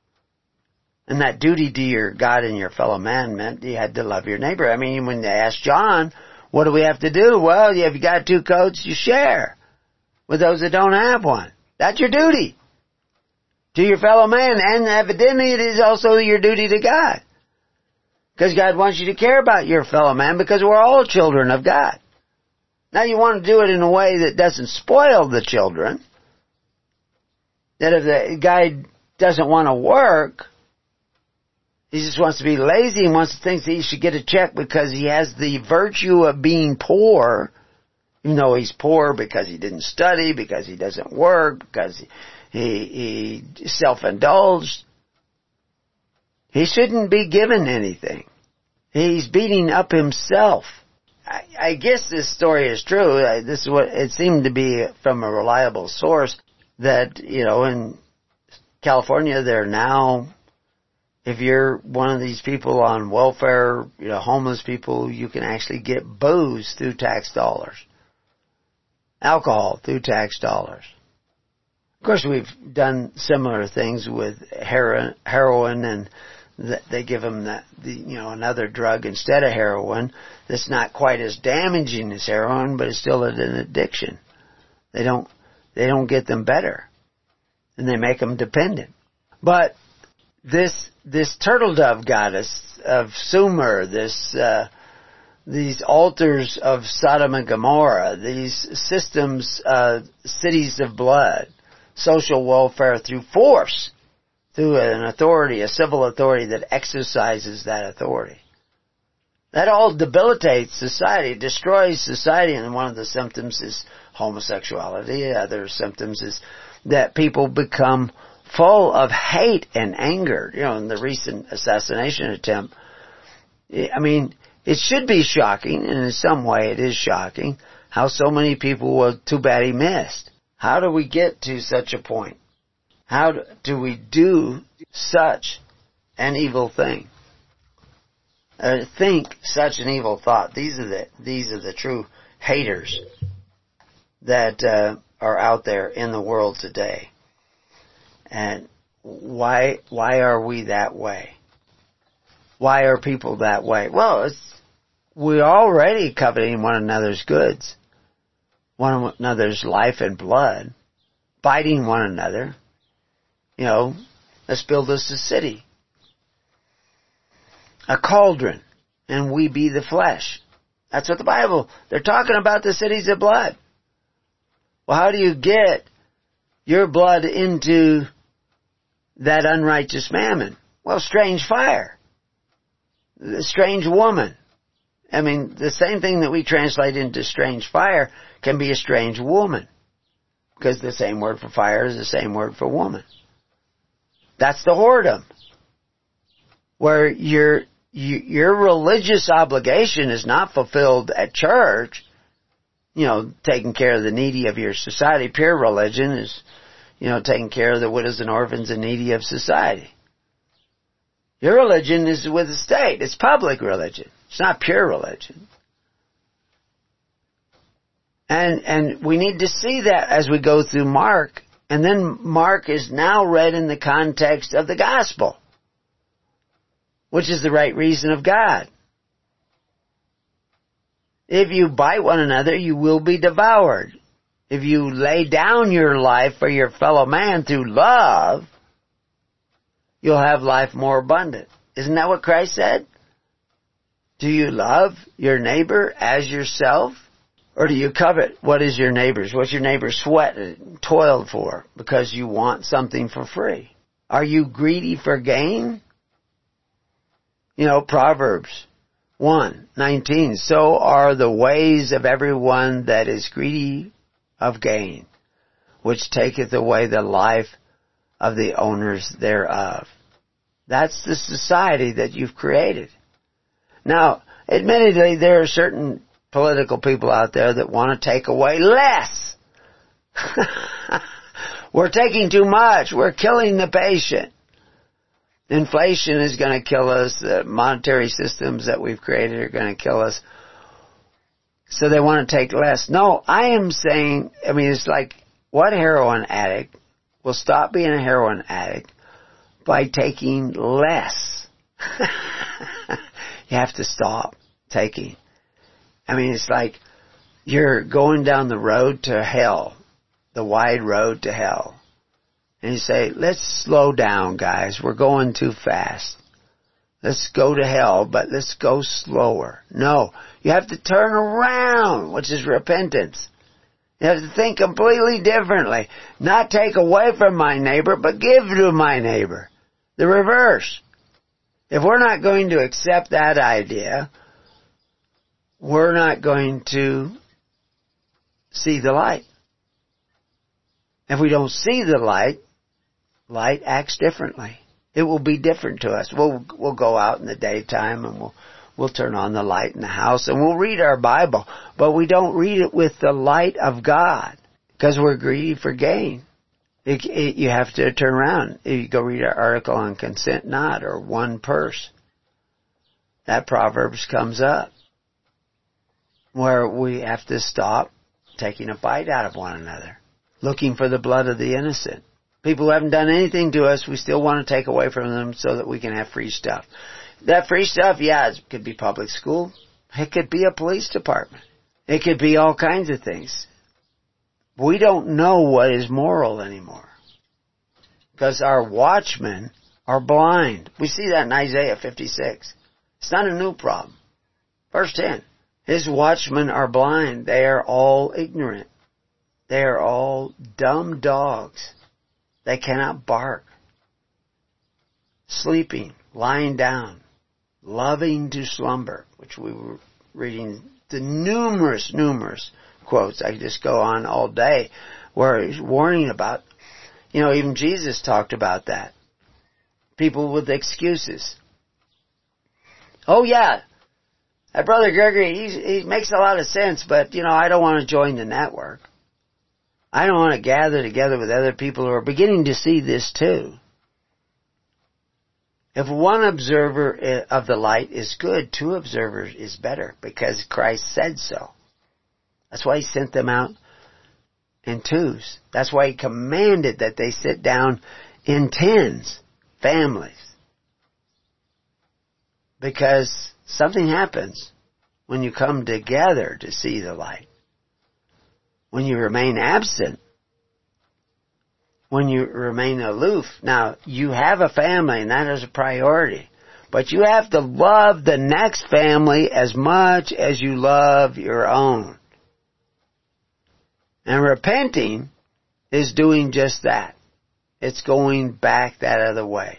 And that duty to your God and your fellow man meant you had to love your neighbor. I mean, when they asked John, what do we have to do? Well, if you got two coats, you share with those that don't have one. That's your duty to your fellow man. And evidently it is also your duty to God. Because God wants you to care about your fellow man, because we're all children of God. Now you want to do it in a way that doesn't spoil the children. That if the guy doesn't want to work, he just wants to be lazy and wants to think that he should get a check because he has the virtue of being poor, even though he's poor because he didn't study, because he doesn't work, because he, he, he self-indulged. He shouldn't be given anything. He's beating up himself. I, I guess this story is true. This is what it seemed to be from a reliable source, that, you know, in California they're now, if you're one of these people on welfare, you know, homeless people, you can actually get booze through tax dollars. Alcohol through tax dollars. Of course, we've done similar things with heroin, heroin and they give them that, the, you know, another drug instead of heroin that's not quite as damaging as heroin, but it's still an addiction. They don't, they don't get them better. And they make them dependent. But this, this turtle dove goddess of Sumer, this, uh, these altars of Sodom and Gomorrah, these systems, uh, cities of blood, social welfare through force, through an authority, a civil authority that exercises that authority. That all debilitates society, destroys society, and one of the symptoms is homosexuality. Other symptoms is that people become full of hate and anger. You know, in the recent assassination attempt, I mean, it should be shocking, and in some way it is shocking, how so many people were, too bad he missed. How do we get to such a point? How do we do such an evil thing? Uh, think such an evil thought. These are the these are the true haters that uh, are out there in the world today. And why why are we that way? Why are people that way? Well, it's, we're already coveting one another's goods, one another's life and blood, biting one another. You know, let's build us a city, a cauldron, and we be the flesh. That's what the Bible, they're talking about the cities of blood. Well, how do you get your blood into that unrighteous mammon? Well, strange fire. The strange woman. I mean, the same thing that we translate into strange fire can be a strange woman. Because the same word for fire is the same word for woman. That's the whoredom. Where your, your religious obligation is not fulfilled at church. You know, taking care of the needy of your society. Pure religion is, you know, taking care of the widows and orphans and needy of society. Your religion is with the state. It's public religion. It's not pure religion. And, and we need to see that as we go through Mark. And then Mark is now read in the context of the gospel, which is the right reason of God. If you bite one another, you will be devoured. If you lay down your life for your fellow man through love, you'll have life more abundant. Isn't that what Christ said? Do you love your neighbor as yourself? Or do you covet what is your neighbor's? What's your neighbor sweated and toiled for because you want something for free? Are you greedy for gain? You know, Proverbs one nineteen, so are the ways of everyone that is greedy of gain, which taketh away the life of the owners thereof. That's the society that you've created. Now, admittedly, there are certain political people out there that want to take away less. We're taking too much. We're killing the patient. Inflation is going to kill us. The monetary systems that we've created are going to kill us. So they want to take less. No, I am saying, I mean, it's like, what heroin addict will stop being a heroin addict by taking less? You have to stop taking. I mean, it's like you're going down the road to hell, the wide road to hell. And you say, let's slow down, guys. We're going too fast. Let's go to hell, but let's go slower. No, you have to turn around, which is repentance. You have to think completely differently. Not take away from my neighbor, but give to my neighbor. The reverse. If we're not going to accept that idea, we're not going to see the light. If we don't see the light, light acts differently. It will be different to us. We'll we'll go out in the daytime and we'll we'll turn on the light in the house and we'll read our Bible, but we don't read it with the light of God because we're greedy for gain. It, it, you have to turn around. You go read our article on consent not or one purse. That Proverbs comes up where we have to stop taking a bite out of one another, looking for the blood of the innocent. People who haven't done anything to us, we still want to take away from them so that we can have free stuff. That free stuff, yeah, it could be public school. It could be a police department. It could be all kinds of things. We don't know what is moral anymore because our watchmen are blind. We see that in Isaiah fifty-six. It's not a new problem. Verse ten. His watchmen are blind. They are all ignorant. They are all dumb dogs. They cannot bark. Sleeping, lying down, loving to slumber, which we were reading the numerous, numerous quotes. I could just go on all day where he's warning about, you know, even Jesus talked about that. People with excuses. Oh yeah, that Brother Gregory, he's, he makes a lot of sense, but, you know, I don't want to join the network. I don't want to gather together with other people who are beginning to see this too. If one observer of the light is good, two observers is better because Christ said so. That's why He sent them out in twos. That's why He commanded that they sit down in tens, families. Because something happens when you come together to see the light. When you remain absent, when you remain aloof. Now, you have a family and that is a priority. But you have to love the next family as much as you love your own. And repenting is doing just that. It's going back that other way.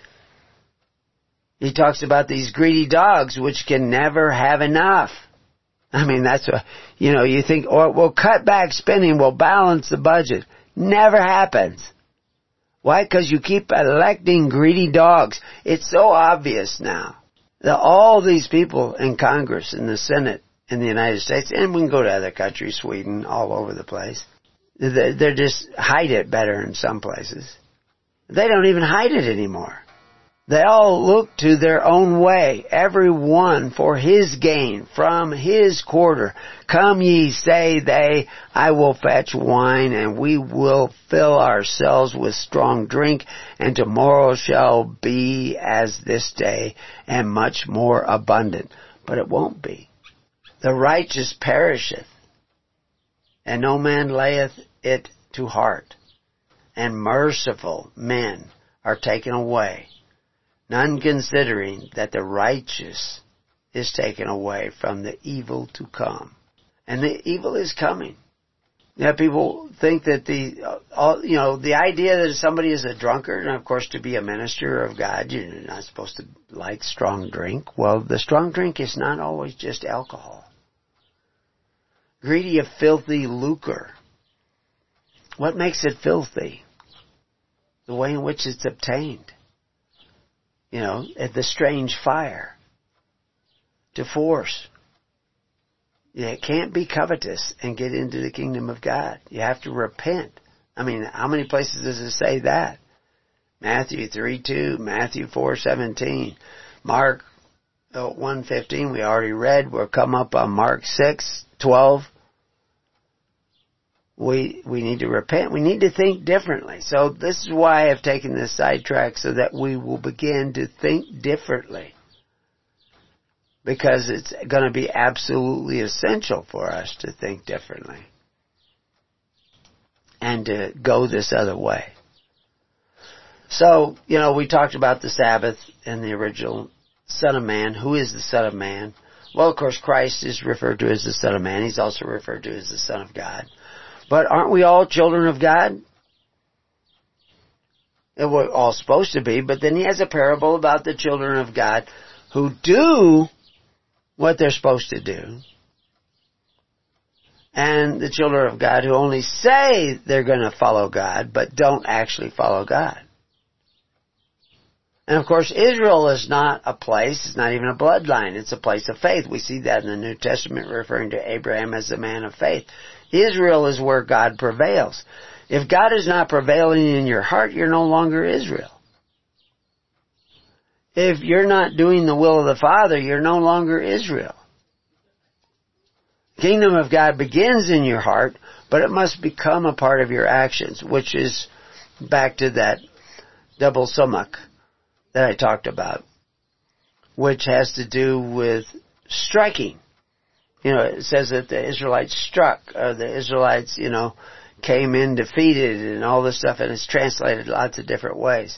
He talks about these greedy dogs which can never have enough. I mean, that's what, you know, you think, oh, we'll cut back spending, we'll balance the budget. Never happens. Why? Because you keep electing greedy dogs. It's so obvious now that all these people in Congress, in the Senate, in the United States, and we can go to other countries, Sweden, all over the place, they're just hide it better in some places. They don't even hide it anymore. They all look to their own way, every one for his gain, from his quarter. Come ye, say they, I will fetch wine, and we will fill ourselves with strong drink, and tomorrow shall be as this day, and much more abundant. But it won't be. The righteous perisheth, and no man layeth it to heart. And merciful men are taken away, none considering that the righteous is taken away from the evil to come. And the evil is coming. You know, people think that the, uh, all, you know, the idea that somebody is a drunkard, and of course to be a minister of God, you're not supposed to like strong drink. Well, the strong drink is not always just alcohol. Greedy of filthy lucre. What makes it filthy? The way in which it's obtained. You know, the strange fire. To force. You can't be covetous and get into the kingdom of God. You have to repent. I mean, how many places does it say that? Matthew three two, Matthew four seventeen, Mark one fifteen we already read. We'll come up on Mark six twelve. We we need to repent. We need to think differently. So this is why I've taken this sidetrack, so that we will begin to think differently. Because it's going to be absolutely essential for us to think differently. And to go this other way. So, you know, we talked about the Sabbath and the original Son of Man. Who is the Son of Man? Well, of course, Christ is referred to as the Son of Man. He's also referred to as the Son of God. But aren't we all children of God? And we're all supposed to be. But then he has a parable about the children of God who do what they're supposed to do. And the children of God who only say they're going to follow God, but don't actually follow God. And of course, Israel is not a place, it's not even a bloodline, it's a place of faith. We see that in the New Testament referring to Abraham as a man of faith. Israel is where God prevails. If God is not prevailing in your heart, you're no longer Israel. If you're not doing the will of the Father, you're no longer Israel. The kingdom of God begins in your heart, but it must become a part of your actions, which is back to that double sumak that I talked about, which has to do with striking. You know, it says that the Israelites struck, or the Israelites, you know, came in defeated and all this stuff, and it's translated lots of different ways.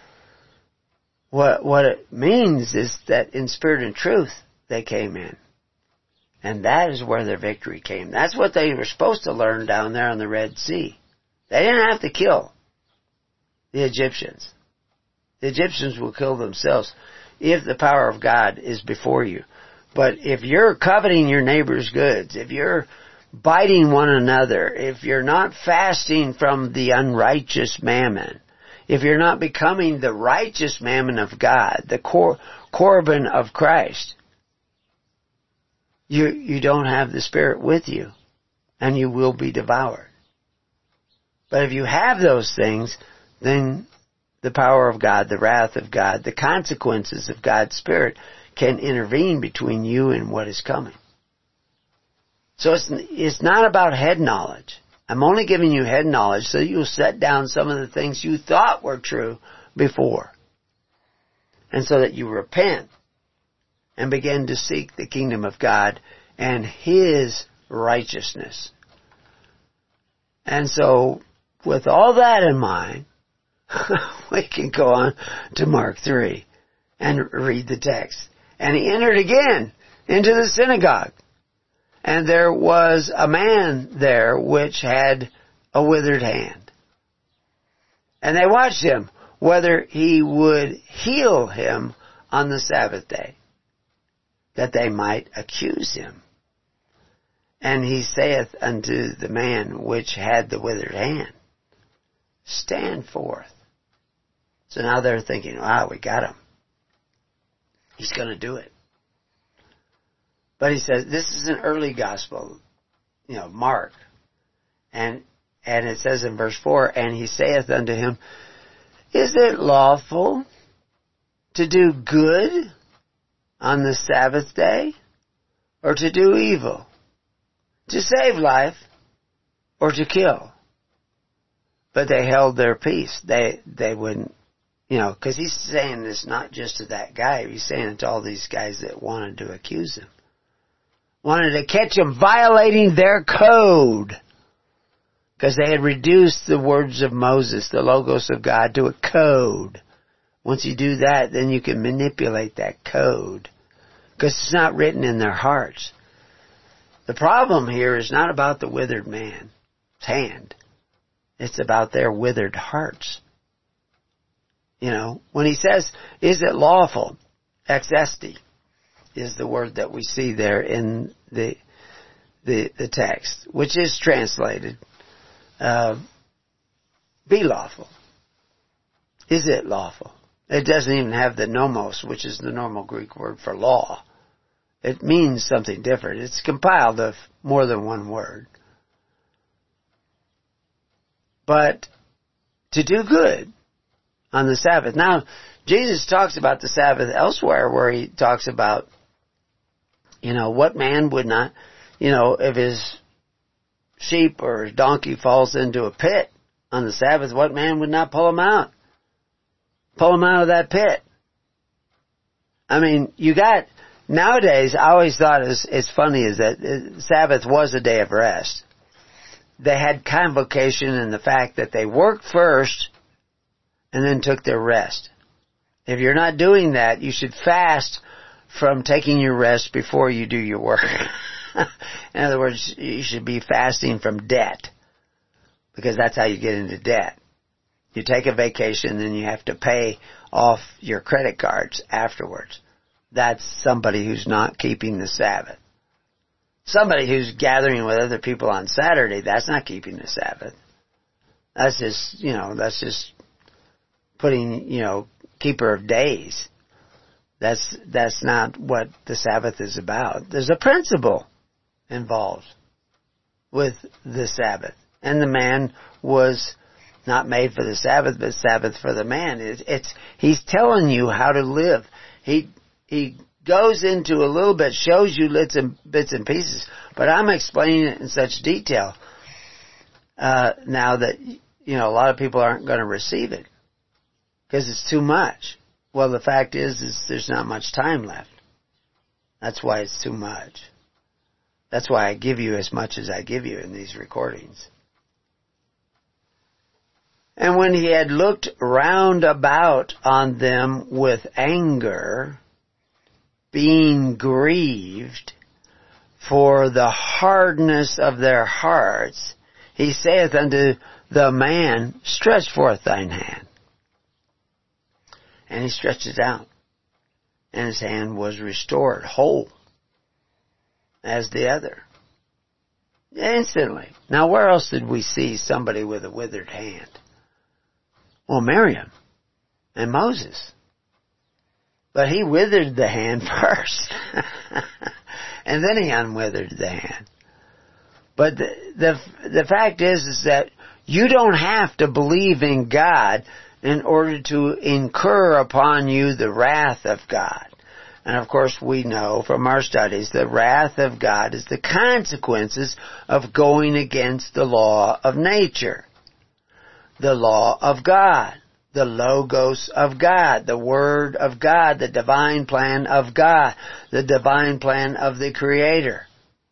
What what it means is that in spirit and truth they came in. And that is where their victory came. That's what they were supposed to learn down there on the Red Sea. They didn't have to kill the Egyptians. The Egyptians will kill themselves if the power of God is before you. But if you're coveting your neighbor's goods, if you're biting one another, if you're not fasting from the unrighteous mammon, if you're not becoming the righteous mammon of God, the cor- Corban of Christ, you you don't have the Spirit with you, and you will be devoured. But if you have those things, then the power of God, the wrath of God, the consequences of God's Spirit can intervene between you and what is coming. So it's it's not about head knowledge. I'm only giving you head knowledge so you'll set down some of the things you thought were true before. And so that you repent and begin to seek the kingdom of God and His righteousness. And so, with all that in mind, we can go on to Mark three and read the text. And he entered again into the synagogue. And there was a man there which had a withered hand. And they watched him, whether he would heal him on the Sabbath day, that they might accuse him. And he saith unto the man which had the withered hand, stand forth. So now they're thinking, wow, we got him. He's going to do it. But he says, this is an early gospel, you know, Mark. And and it says in verse four, and he saith unto him, is it lawful to do good on the Sabbath day, or to do evil? To save life, or to kill? But they held their peace. They they wouldn't, you know, because he's saying this not just to that guy. He's saying it to all these guys that wanted to accuse him. Wanted to catch him violating their code. Because they had reduced the words of Moses, the Logos of God, to a code. Once you do that, then you can manipulate that code. Because it's not written in their hearts. The problem here is not about the withered man's hand. It's about their withered hearts. You know, when he says, is it lawful? Exesti is the word that we see there in the the, the text, which is translated, uh, be lawful. Is it lawful? It doesn't even have the nomos, which is the normal Greek word for law. It means something different. It's compiled of more than one word. But to do good on the Sabbath. Now, Jesus talks about the Sabbath elsewhere where he talks about, you know, what man would not, you know, if his sheep or his donkey falls into a pit on the Sabbath, what man would not pull him out? Pull him out of that pit. I mean, you got, nowadays, I always thought it's, it's funny is that Sabbath was a day of rest. They had convocation in the fact that they worked first and then took their rest. If you're not doing that, you should fast from taking your rest before you do your work. In other words, you should be fasting from debt, because that's how you get into debt. You take a vacation, then you have to pay off your credit cards afterwards. That's somebody who's not keeping the Sabbath. Somebody who's gathering with other people on Saturday, that's not keeping the Sabbath. That's just, you know, that's just putting, you know, keeper of days. That's, that's not what the Sabbath is about. There's a principle involved with the Sabbath. And the man was not made for the Sabbath, but Sabbath for the man. It's, it's he's telling you how to live. He he goes into a little bit, shows you bits and bits and pieces, but I'm explaining it in such detail uh, now that, you know, a lot of people aren't going to receive it because it's too much. Well, the fact is, is there's not much time left. That's why it's too much. That's why I give you as much as I give you in these recordings. And when he had looked round about on them with anger, being grieved for the hardness of their hearts, he saith unto the man, stretch forth thine hand. And he stretched it out, and his hand was restored, whole, as the other. Instantly. Now, where else did we see somebody with a withered hand? Well, Miriam and Moses. But he withered the hand first. And then he unwithered the hand. But the, the, the fact is, is that you don't have to believe in God in order to incur upon you the wrath of God. And of course we know from our studies the wrath of God is the consequences of going against the law of nature. The law of God. The Logos of God. The Word of God. The divine plan of God. The divine plan of the Creator.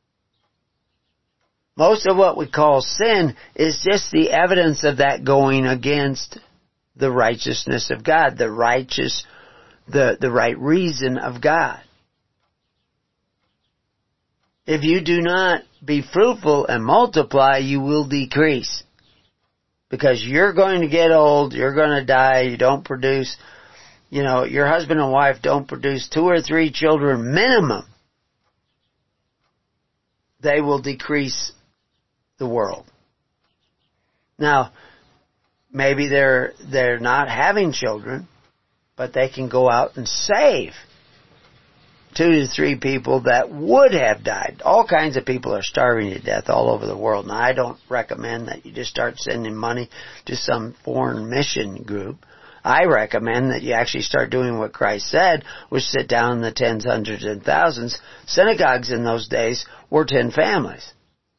Most of what we call sin is just the evidence of that going against the righteousness of God, the righteous, the, the right reason of God. If you do not be fruitful and multiply, you will decrease. Because you're going to get old, you're going to die, you don't produce, you know, your husband and wife don't produce two or three children minimum. They will decrease the world. Now, maybe they're they're not having children, but they can go out and save two to three people that would have died. All kinds of people are starving to death all over the world. Now, I don't recommend that you just start sending money to some foreign mission group. I recommend that you actually start doing what Christ said, which sit down in the tens, hundreds, and thousands. Synagogues in those days were ten families.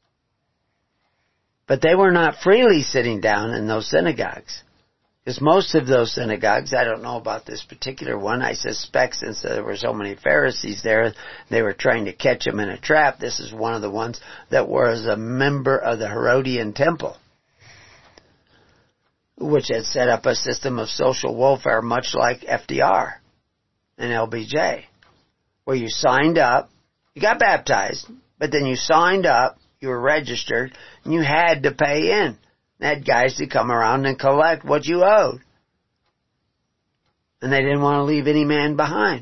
But they were not freely sitting down in those synagogues. Because most of those synagogues, I don't know about this particular one, I suspect since there were so many Pharisees there, they were trying to catch them in a trap. This is one of the ones that was a member of the Herodian temple, which had set up a system of social welfare much like F D R and L B J, where you signed up, you got baptized, but then you signed up, you were registered, and you had to pay in. They had guys to come around and collect what you owed. And they didn't want to leave any man behind.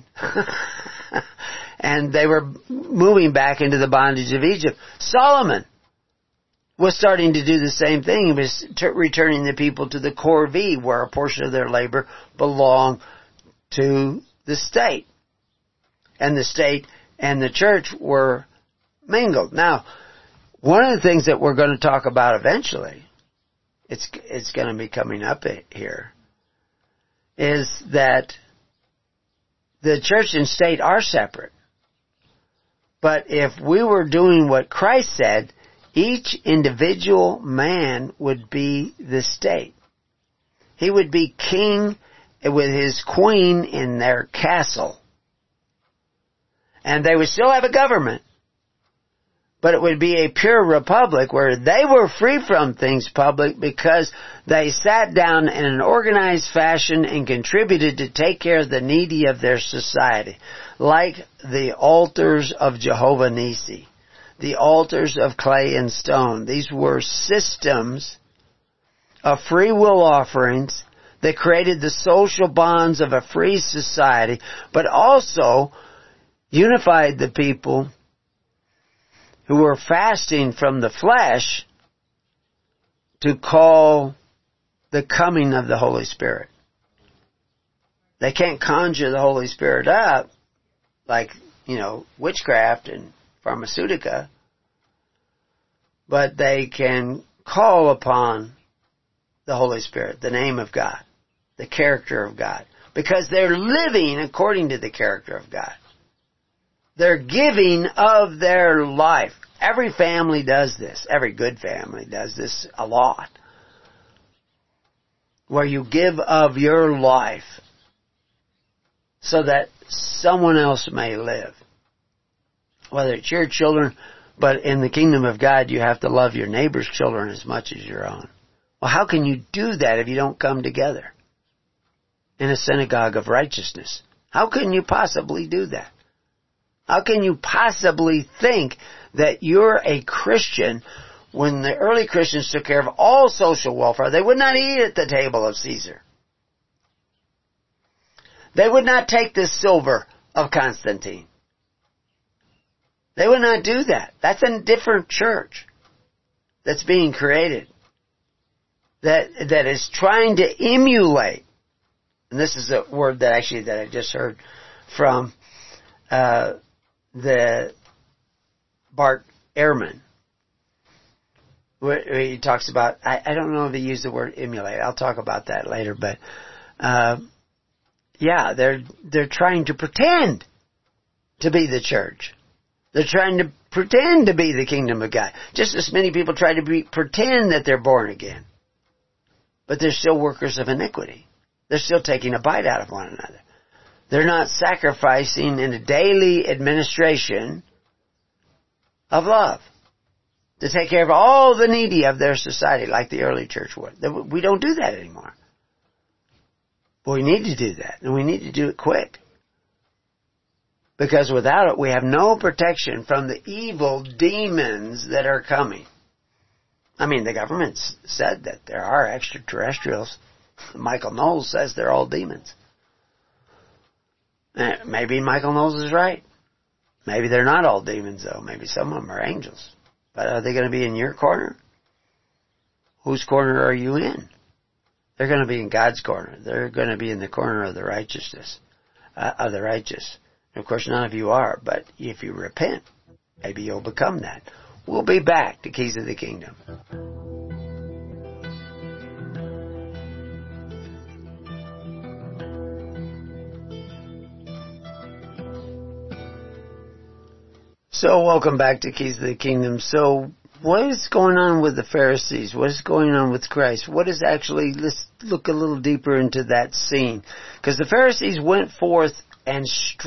And they were moving back into the bondage of Egypt. Solomon was starting to do the same thing. He was t- returning the people to the corvée, where a portion of their labor belonged to the state. And the state and the church were mingled. Now, one of the things that we're going to talk about eventually, it's it's going to be coming up here, is that the church and state are separate. But if we were doing what Christ said, each individual man would be the state. He would be king with his queen in their castle. And they would still have a government. But it would be a pure republic where they were free from things public because they sat down in an organized fashion and contributed to take care of the needy of their society. Like the altars of Jehovah Nissi, the altars of clay and stone. These were systems of free will offerings that created the social bonds of a free society, but also unified the people who were fasting from the flesh to call the coming of the Holy Spirit. They can't conjure the Holy Spirit up like, you know, witchcraft and pharmaceutica, but they can call upon the Holy Spirit, the name of God, the character of God, because they're living according to the character of God. They're giving of their life. Every family does this. Every good family does this a lot. Where you give of your life so that someone else may live. Whether it's your children, but in the kingdom of God you have to love your neighbor's children as much as your own. Well, how can you do that if you don't come together in a synagogue of righteousness? How can you possibly do that? How can you possibly think that you're a Christian when the early Christians took care of all social welfare? They would not eat at the table of Caesar. They would not take the silver of Constantine. They would not do that. That's a different church that's being created. That, that is trying to emulate. And this is a word that actually that I just heard from, uh, the Bart Ehrman, where he talks about, I, I don't know if he used the word emulate. I'll talk about that later, but, uh, yeah, they're, they're trying to pretend to be the church. They're trying to pretend to be the kingdom of God. Just as many people try to be, pretend that they're born again. But they're still workers of iniquity. They're still taking a bite out of one another. They're not sacrificing in a daily administration of love to take care of all the needy of their society like the early church would. We don't do that anymore. But we need to do that, and we need to do it quick. Because without it, we have no protection from the evil demons that are coming. I mean, the government said that there are extraterrestrials. Michael Knowles says they're all demons. Maybe Michael Knowles is right. Maybe they're not all demons, though. Maybe some of them are angels. But are they going to be in your corner? Whose corner are you in? They're going to be in God's corner. They're going to be in the corner of the righteousness, uh, of the righteous. And of course, none of you are. But if you repent, maybe you'll become that. We'll be back to Keys of the Kingdom. So, welcome back to Keys of the Kingdom. So, what is going on with the Pharisees? What is going on with Christ? What is actually, let's look a little deeper into that scene. Because the Pharisees went forth and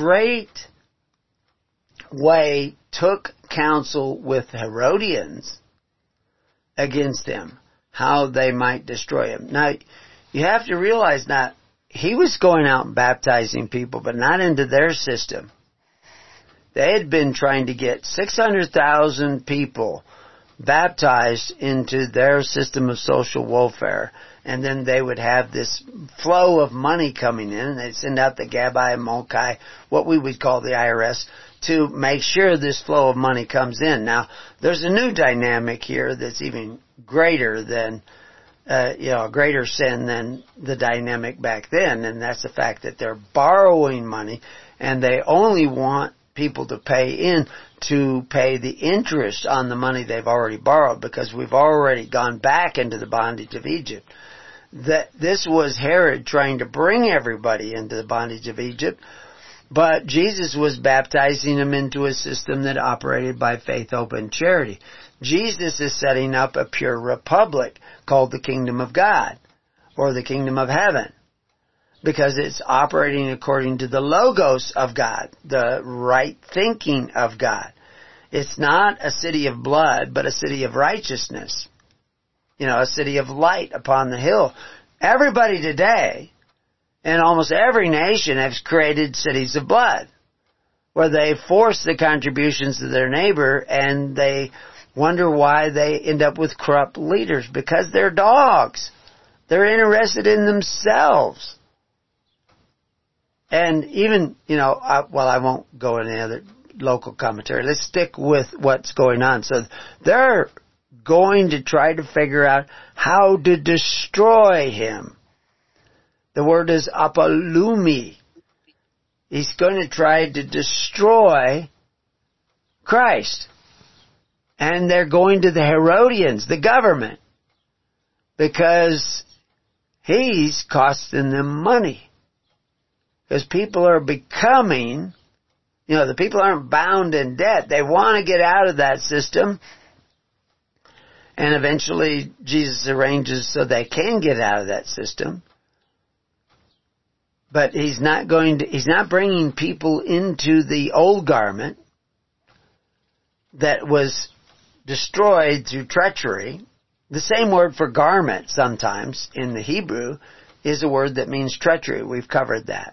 straightway took counsel with Herodians against him, how they might destroy him. Now, you have to realize that he was going out and baptizing people, but not into their system. They had been trying to get six hundred thousand people baptized into their system of social welfare. And then they would have this flow of money coming in. And they'd send out the Gabai and Mokai, what we would call the I R S, to make sure this flow of money comes in. Now, there's a new dynamic here that's even greater than, uh, you know, a greater sin than the dynamic back then. And that's the fact that they're borrowing money and they only want people to pay in to pay the interest on the money they've already borrowed, because we've already gone back into the bondage of Egypt. that this was Herod trying to bring everybody into the bondage of Egypt, but Jesus was baptizing them into a system that operated by faith, hope, and charity. Jesus is setting up a pure republic called the kingdom of God, or the kingdom of heaven, because it's operating according to the logos of God, the right thinking of God. It's not a city of blood, but a city of righteousness. You know, a city of light upon the hill. Everybody today, in almost every nation, has created cities of blood, where they force the contributions of their neighbor, and they wonder why they end up with corrupt leaders, because they're dogs. They're interested in themselves. And even, you know, I, well, I won't go into other local commentary. Let's stick with what's going on. So they're going to try to figure out how to destroy him. The word is apolumi. He's going to try to destroy Christ. And they're going to the Herodians, the government, because he's costing them money. Because people are becoming, you know, the people aren't bound in debt. They want to get out of that system. And eventually Jesus arranges so they can get out of that system. But he's not going to, he's not bringing people into the old garment that was destroyed through treachery. The same word for garment sometimes in the Hebrew is a word that means treachery. We've covered that.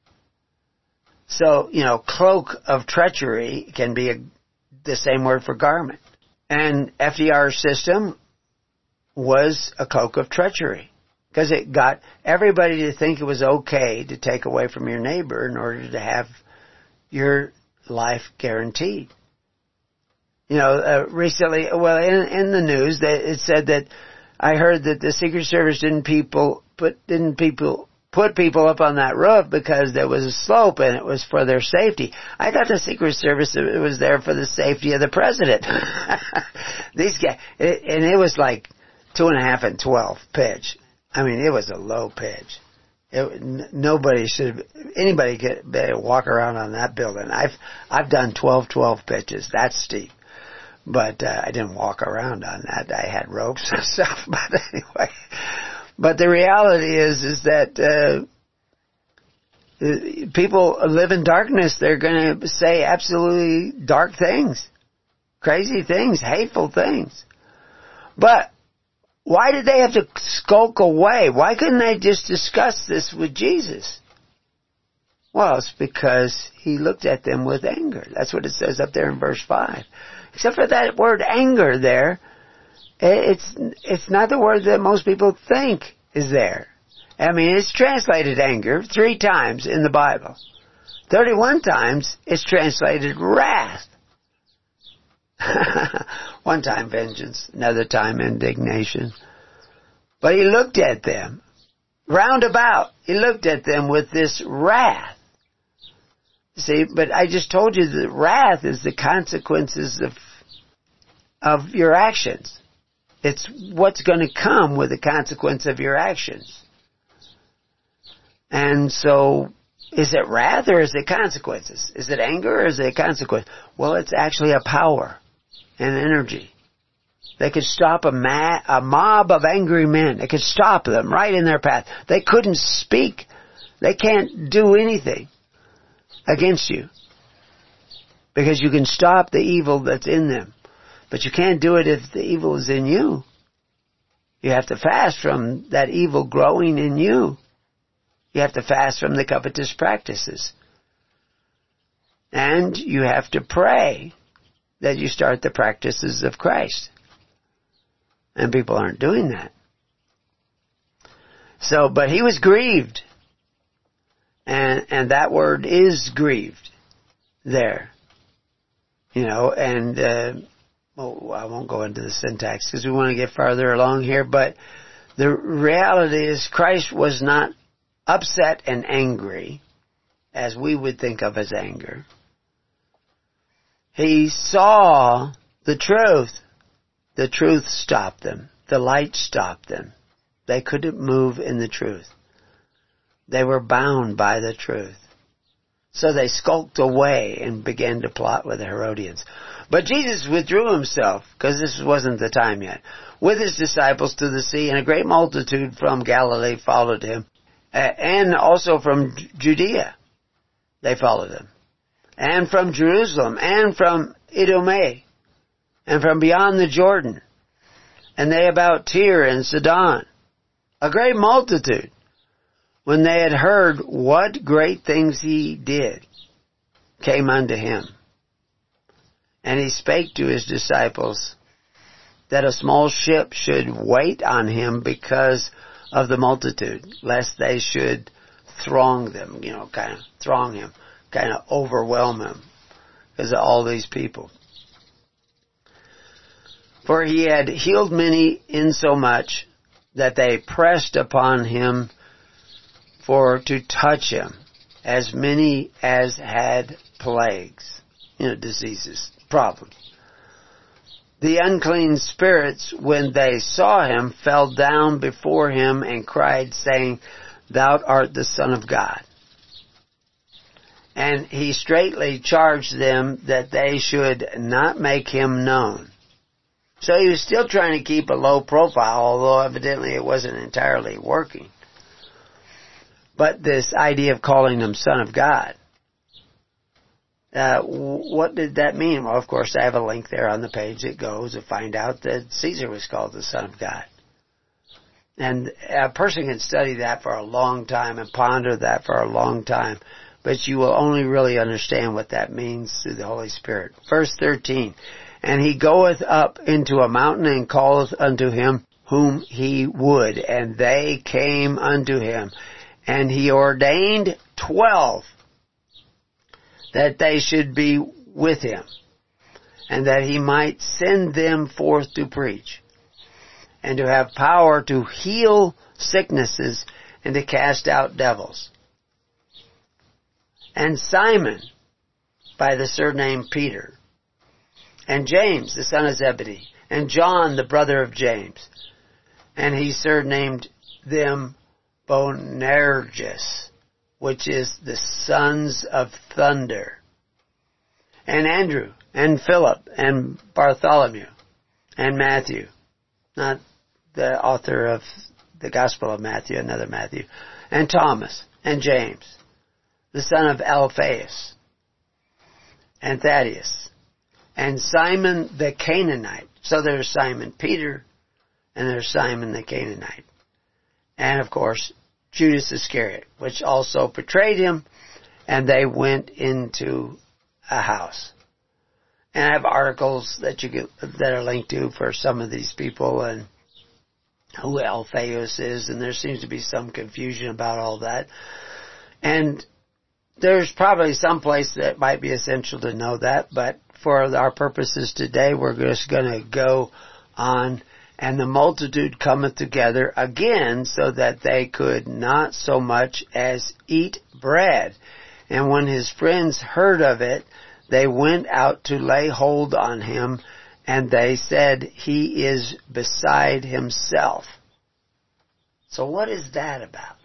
So, you know, cloak of treachery can be a, the same word for garment. And F D R's system was a cloak of treachery, because it got everybody to think it was okay to take away from your neighbor in order to have your life guaranteed. You know, uh, recently, well, in, in the news, that it said that I heard that the Secret Service didn't people put didn't people put people up on that roof because there was a slope and it was for their safety. I thought the Secret Service it was there for the safety of the president. These guys, it, and it was like two and a half and twelve pitch. I mean, it was a low pitch. It, n- nobody should, anybody could better walk around on that building. I've I've done twelve twelve pitches. That's steep. But uh, I didn't walk around on that. I had ropes and stuff. But anyway, but the reality is, is that uh, people live in darkness. They're going to say absolutely dark things, crazy things, hateful things. But why did they have to skulk away? Why couldn't they just discuss this with Jesus? Well, it's because he looked at them with anger. That's what it says up there in verse five. Except for that word anger there, it's it's not the word that most people think is there. I mean, it's translated anger three times in the Bible. thirty-one times it's translated wrath. One time vengeance, another time indignation. But he looked at them, roundabout, he looked at them with this wrath. See, but I just told you that wrath is the consequences of of your actions. It's what's going to come with the consequence of your actions. And so, is it wrath or is it consequences? Is it anger or is it a consequence? Well, it's actually a power and energy. They could stop a, ma- a mob of angry men. They could stop them right in their path. They couldn't speak. They can't do anything against you, because you can stop the evil that's in them, but you can't do it if the evil is in you. You have to fast from that evil growing in you. You have to fast from the covetous practices, and you have to pray that you start the practices of Christ, and people aren't doing that. So, but he was grieved. And, and that word is grieved there. You know, and, uh, well, I won't go into the syntax because we want to get farther along here, but the reality is Christ was not upset and angry as we would think of as anger. He saw the truth. The truth stopped them. The light stopped them. They couldn't move in the truth. They were bound by the truth. So they skulked away and began to plot with the Herodians. But Jesus withdrew himself, because this wasn't the time yet, with his disciples to the sea, and a great multitude from Galilee followed him, and also from Judea they followed him, and from Jerusalem, and from Idumea, and from beyond the Jordan, and they about Tyre and Sidon, a great multitude, when they had heard what great things he did, came unto him. And he spake to his disciples that a small ship should wait on him because of the multitude, lest they should throng them, you know, kind of throng him, kind of overwhelm him because of all these people. For he had healed many insomuch that they pressed upon him for to touch him, as many as had plagues, you know, diseases, problems. The unclean spirits, when they saw him, fell down before him and cried, saying, Thou art the Son of God. And he straitly charged them that they should not make him known. So he was still trying to keep a low profile, although evidently it wasn't entirely working. But this idea of calling him Son of God, uh, what did that mean? Well, of course, I have a link there on the page that goes to find out that Caesar was called the Son of God. And a person can study that for a long time and ponder that for a long time, but you will only really understand what that means through the Holy Spirit. Verse thirteen, And he goeth up into a mountain and calleth unto him whom he would, and they came unto him. And he ordained twelve, that they should be with him, and that he might send them forth to preach, and to have power to heal sicknesses, and to cast out devils. And Simon, by the surname Peter, and James, the son of Zebedee, and John, the brother of James, and he surnamed them Boanerges, which is the sons of thunder, and Andrew, and Philip, and Bartholomew, and Matthew, not the author of the Gospel of Matthew, another Matthew, and Thomas, and James, the son of Alphaeus, and Thaddeus, and Simon the Canaanite. So there's Simon Peter, and there's Simon the Canaanite. And of course, Judas Iscariot, which also betrayed him, and they went into a house. And I have articles that you get, that are linked to for some of these people and who Alphaeus is, and there seems to be some confusion about all that. And there's probably some place that might be essential to know that, but for our purposes today, we're just going to go on. And the multitude cometh together again, so that they could not so much as eat bread. And when his friends heard of it, they went out to lay hold on him, and they said, He is beside himself. So what is that about?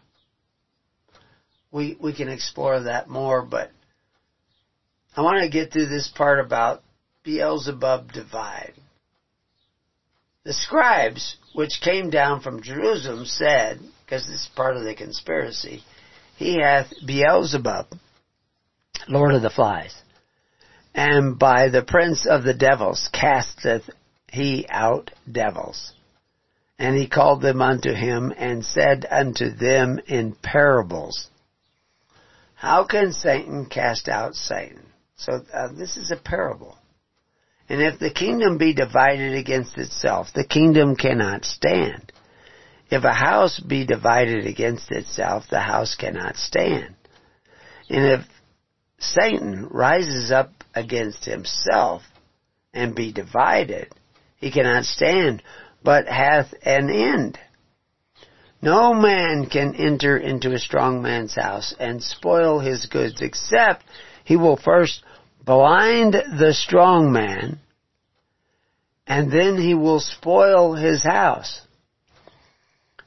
We we can explore that more, but I want to get through this part about Beelzebub divide. The scribes, which came down from Jerusalem, said, because this is part of the conspiracy, He hath Beelzebub, Lord of the flies, and by the prince of the devils casteth he out devils. And he called them unto him, and said unto them in parables, How can Satan cast out Satan? So uh, this is a parable. And if the kingdom be divided against itself, the kingdom cannot stand. If a house be divided against itself, the house cannot stand. And if Satan rises up against himself and be divided, he cannot stand, but hath an end. No man can enter into a strong man's house and spoil his goods, except he will first blind the strong man, and then he will spoil his house.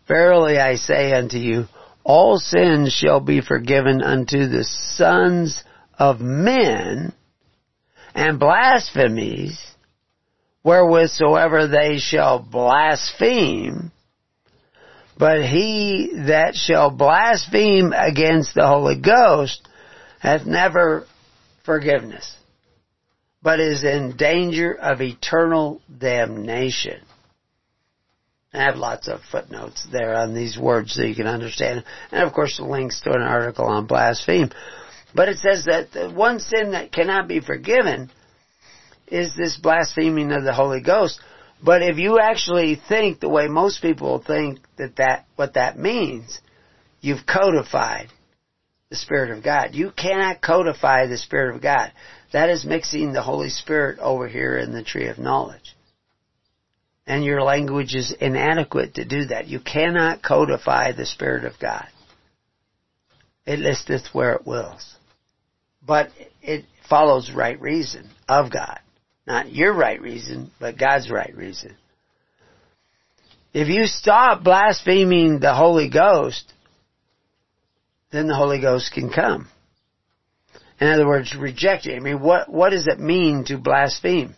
Verily I say unto you, all sins shall be forgiven unto the sons of men, and blasphemies, wherewithsoever they shall blaspheme. But he that shall blaspheme against the Holy Ghost hath never forgiveness, but is in danger of eternal damnation. I have lots of footnotes there on these words so you can understand. And of course links to an article on blaspheme. But it says that the one sin that cannot be forgiven is this blaspheming of the Holy Ghost. But if you actually think the way most people think that, that what that means, you've codified the Spirit of God. You cannot codify the Spirit of God. That is mixing the Holy Spirit over here in the tree of knowledge. And your language is inadequate to do that. You cannot codify the Spirit of God. It listeth where it wills. But it follows right reason of God. Not your right reason, but God's right reason. If you stop blaspheming the Holy Ghost, then the Holy Ghost can come. In other words, reject it. I mean, what, what does it mean to blaspheme?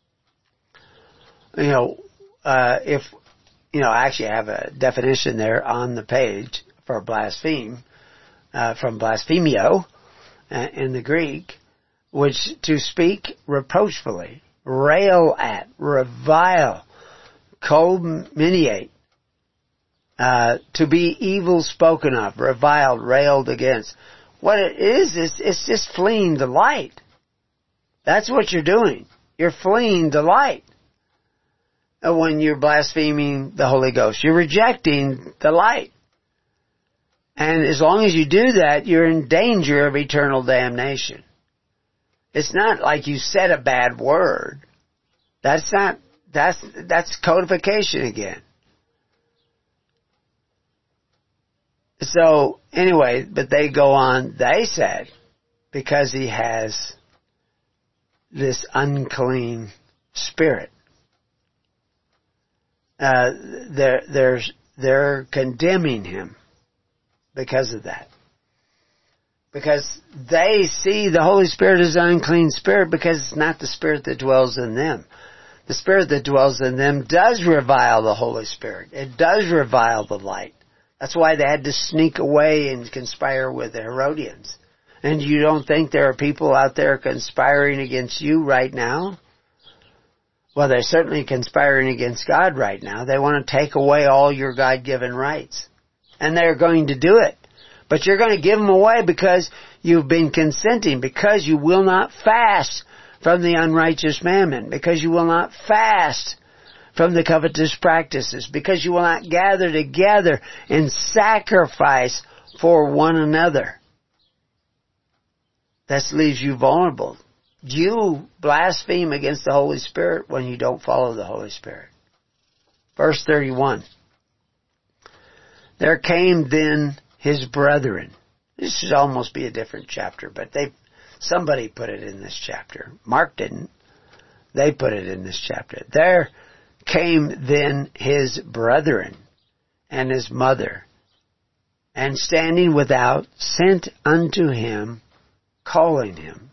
You know, uh, if, you know, I actually have a definition there on the page for blaspheme, uh, from blasphemio, uh, in the Greek, which to speak reproachfully, rail at, revile, calumniate, uh, to be evil spoken of, reviled, railed against. What it is, is it's just fleeing the light. That's what you're doing. You're fleeing the light when you're blaspheming the Holy Ghost. You're rejecting the light. And as long as you do that, you're in danger of eternal damnation. It's not like you said a bad word. That's not, that's, that's codification again. So, anyway, but they go on, they said, because he has this unclean spirit. Uh, they're, they're, they're condemning him because of that. Because they see the Holy Spirit as an unclean spirit because it's not the Spirit that dwells in them. The Spirit that dwells in them does revile the Holy Spirit. It does revile the light. That's why they had to sneak away and conspire with the Herodians. And you don't think there are people out there conspiring against you right now? Well, they're certainly conspiring against God right now. They want to take away all your God-given rights. And they're going to do it. But you're going to give them away because you've been consenting, because you will not fast from the unrighteous mammon, because you will not fast from the covetous practices, because you will not gather together and sacrifice for one another. That leaves you vulnerable. You blaspheme against the Holy Spirit when you don't follow the Holy Spirit. Verse thirty-one. There came then his brethren. This should almost be a different chapter, but they, somebody put it in this chapter. Mark didn't. They put it in this chapter. There came then his brethren and his mother, and standing without, sent unto him, calling him.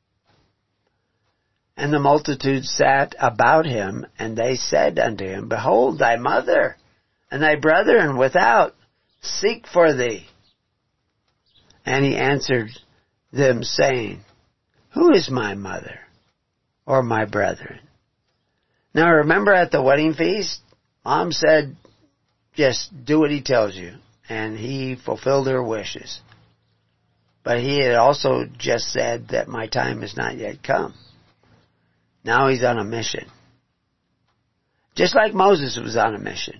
And the multitude sat about him, and they said unto him, Behold, thy mother and thy brethren without seek for thee. And he answered them, saying, Who is my mother or my brethren? Now remember at the wedding feast, Mom said, just do what he tells you. And he fulfilled her wishes. But he had also just said that my time has not yet come. Now he's on a mission. Just like Moses was on a mission.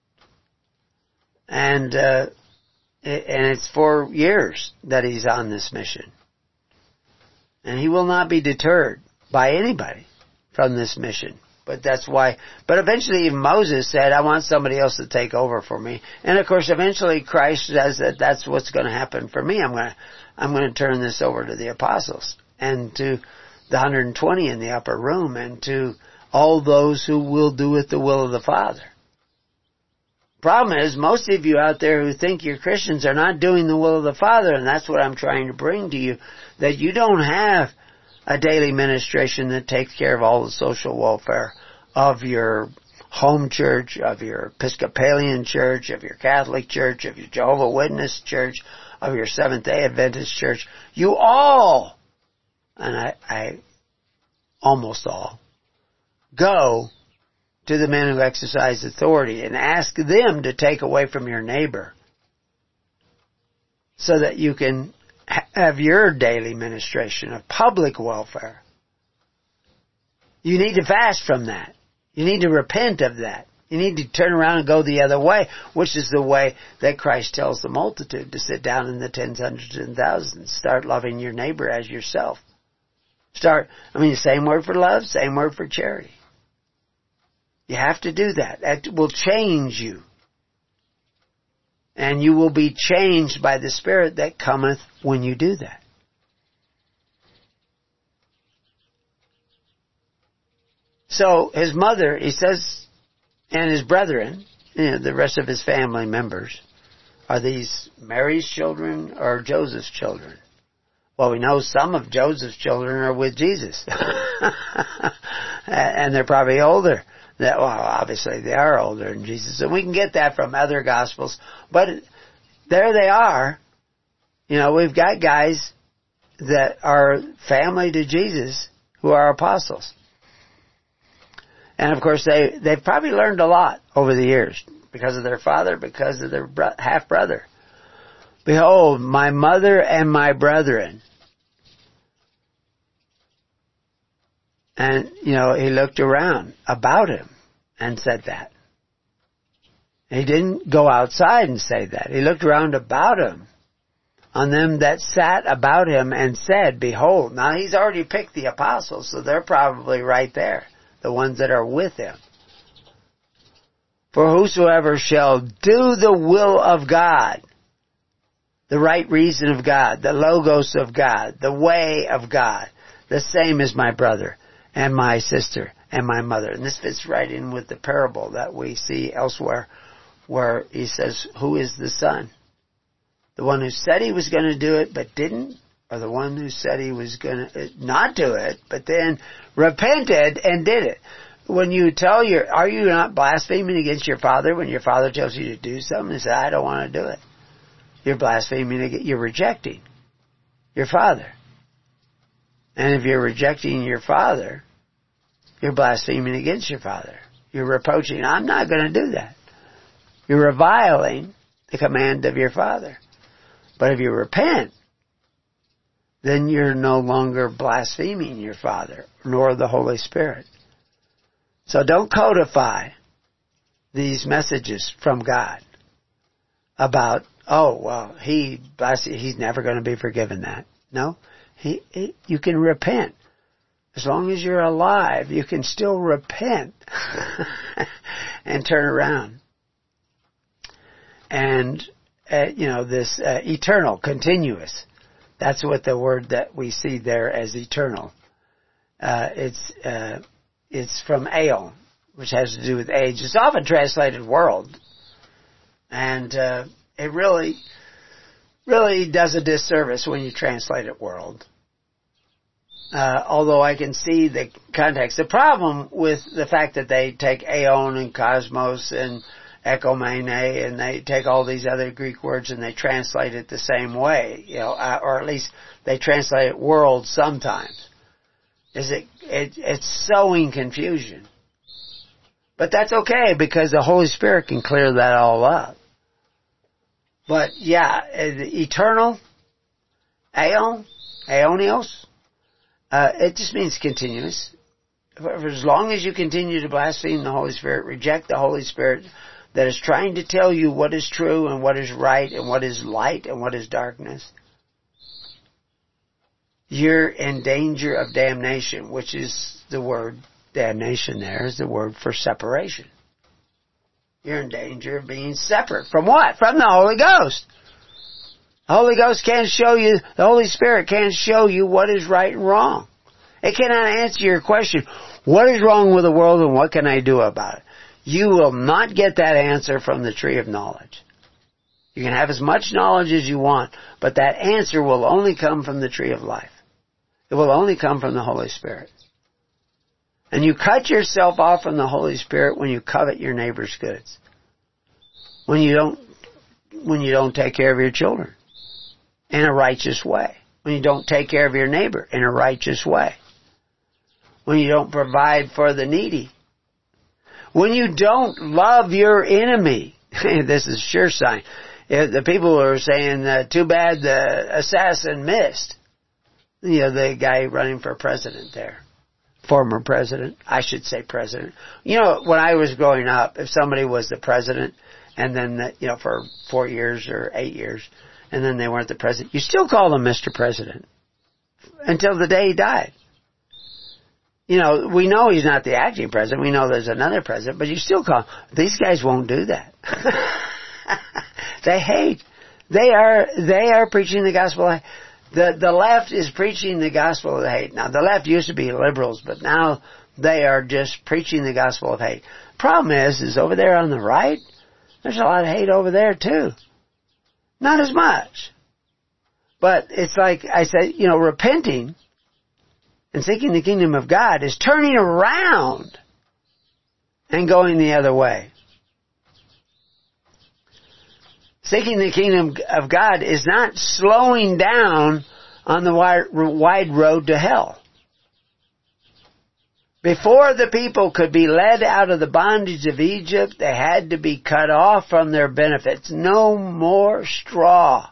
And, uh, and it's for years that he's on this mission. And he will not be deterred by anybody from this mission. But that's why, but eventually even Moses said, I want somebody else to take over for me. And of course eventually Christ says that that's what's going to happen for me. I'm going to, I'm going to turn this over to the apostles and to the one hundred twenty in the upper room and to all those who will do it the will of the Father. Problem is, most of you out there who think you're Christians are not doing the will of the Father, and that's what I'm trying to bring to you, that you don't have a daily ministration that takes care of all the social welfare of your home church, of your Episcopalian church, of your Catholic church, of your Jehovah's Witness church, of your Seventh-day Adventist church. You all, and I, I almost all, go to the men who exercise authority and ask them to take away from your neighbor so that you can have your daily ministration of public welfare. You need to fast from that. You need to repent of that. You need to turn around and go the other way, which is the way that Christ tells the multitude to sit down in the tens, hundreds, and thousands. Start loving your neighbor as yourself. Start, I mean, same word for love, same word for charity. You have to do that. That will change you. And you will be changed by the Spirit that cometh when you do that. So his mother, he says, and his brethren, you know, the rest of his family members, are these Mary's children or Joseph's children? Well, we know some of Joseph's children are with Jesus. And they're probably older. That, well, obviously they are older than Jesus. And we can get that from other Gospels. But there they are. You know, we've got guys that are family to Jesus who are apostles. And of course, they, they've probably learned a lot over the years because of their father, because of their bro- half-brother. Behold, my mother and my brethren. And, you know, he looked around about him and said that. He didn't go outside and say that. He looked around about him on them that sat about him and said, behold. Now, he's already picked the apostles, so they're probably right there, the ones that are with him. For whosoever shall do the will of God, the right reason of God, the logos of God, the way of God, the same as my brother and my sister and my mother. And this fits right in with the parable that we see elsewhere where he says, who is the son? The one who said he was going to do it but didn't? Or the one who said he was going to not do it but then repented and did it? When you tell your, are you not blaspheming against your father when your father tells you to do something and say, I don't want to do it? You're blaspheming, you're rejecting your father. And if you're rejecting your father, you're blaspheming against your father. You're reproaching, I'm not going to do that. You're reviling the command of your father. But if you repent, then you're no longer blaspheming your father, nor the Holy Spirit. So don't codify these messages from God about, oh, well, he he's never going to be forgiven that. No, he, he you can repent. As long as you're alive, you can still repent and turn around. And, uh, you know, this uh, eternal, continuous, that's what the word that we see there as eternal. Uh, it's uh, it's from aeon, which has to do with age. It's often translated world. And uh, it really, really does a disservice when you translate it world. Uh, although I can see the context. The problem with the fact that they take aeon and cosmos and ekomene and they take all these other Greek words and they translate it the same way, you know, uh, or at least they translate it world sometimes. Is it, it it's sowing confusion. But that's okay because the Holy Spirit can clear that all up. But yeah, eternal, aeon, aeonios, uh, it just means continuous. For as long as you continue to blaspheme the Holy Spirit, reject the Holy Spirit that is trying to tell you what is true and what is right and what is light and what is darkness, you're in danger of damnation, which is the word damnation there is the word for separation. You're in danger of being separate. From what? From the Holy Ghost. The Holy Ghost can't show you, the Holy Spirit can't show you what is right and wrong. It cannot answer your question, what is wrong with the world and what can I do about it? You will not get that answer from the tree of knowledge. You can have as much knowledge as you want, but that answer will only come from the tree of life. It will only come from the Holy Spirit. And you cut yourself off from the Holy Spirit when you covet your neighbor's goods. When you don't, when you don't take care of your children in a righteous way. When you don't take care of your neighbor in a righteous way. When you don't provide for the needy. When you don't love your enemy. This is a sure sign. If the people are saying, uh, too bad the assassin missed. You know, the guy running for president there. Former president. I should say president. You know, when I was growing up, if somebody was the president, and then, the, you know, for four years or eight years, and then they weren't the president, you still call them Mister President. Until the day he died. You know, we know he's not the acting president. We know there's another president, but you still call him. These guys won't do that. They hate. They are, they are preaching the gospel of hate. The, the left is preaching the gospel of hate. Now, the left used to be liberals, but now they are just preaching the gospel of hate. Problem is, is over there on the right, there's a lot of hate over there too. Not as much. But it's like I said, you know, repenting and seeking the kingdom of God is turning around and going the other way. Seeking the kingdom of God is not slowing down on the wide road to hell. Before the people could be led out of the bondage of Egypt, they had to be cut off from their benefits. No more straw.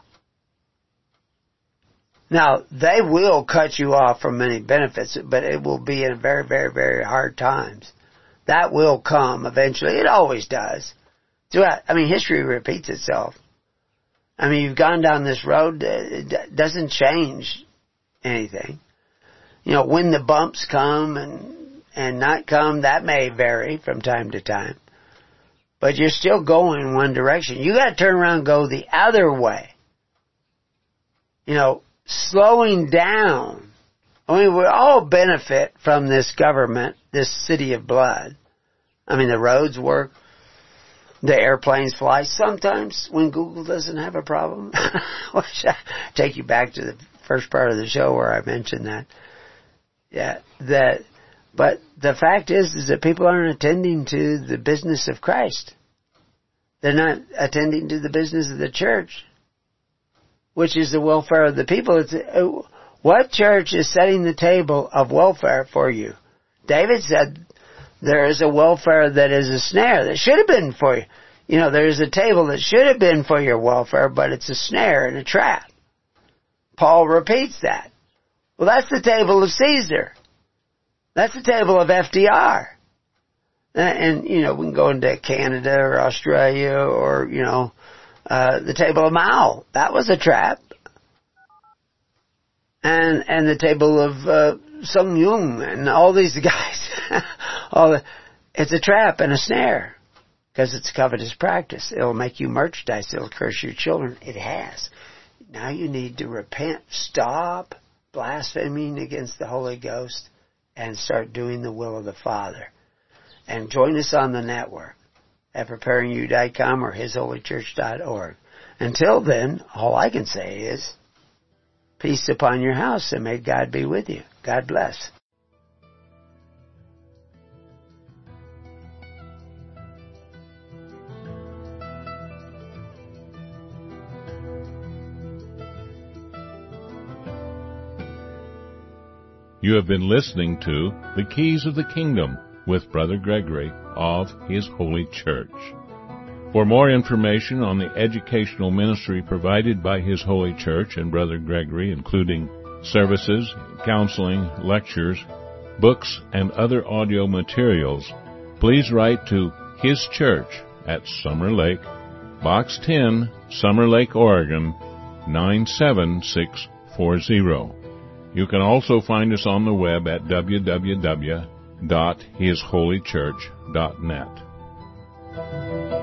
Now, they will cut you off from many benefits, but it will be in very, very, very hard times. That will come eventually. It always does. Throughout, I mean, history repeats itself. I mean, you've gone down this road, it doesn't change anything. You know, when the bumps come and, and not come, that may vary from time to time. But you're still going in one direction. You gotta turn around and go the other way. You know, slowing down. I mean, we all benefit from this government, this city of blood. I mean, the roads work. The airplanes fly. Sometimes when Google doesn't have a problem. I take you back to the first part of the show where I mentioned that. Yeah, that. But the fact is, is that people aren't attending to the business of Christ. They're not attending to the business of the church, which is the welfare of the people. It's, uh, what church is setting the table of welfare for you? David said, there is a welfare that is a snare that should have been for you. You know, there is a table that should have been for your welfare, but it's a snare and a trap. Paul repeats that. Well, that's the table of Caesar. That's the table of F D R. And, you know, we can go into Canada or Australia or, you know, uh, the table of Mao. That was a trap. And, and the table of, uh, Sung Yung and all these guys. all the, it's a trap and a snare. Because it's covetous practice. It'll make you merchandise. It'll curse your children. It has. Now you need to repent. Stop blaspheming against the Holy Ghost and start doing the will of the Father. And join us on the network at preparing you dot com or his holy church dot org. Until then, all I can say is, peace upon your house and may God be with you. God bless. You have been listening to The Keys of the Kingdom with Brother Gregory of His Holy Church. For more information on the educational ministry provided by His Holy Church and Brother Gregory, including services, counseling, lectures, books, and other audio materials, please write to His Church at Summer Lake, Box ten, Summer Lake, Oregon, nine seven six four zero. You can also find us on the web at w w w dot his holy church dot net.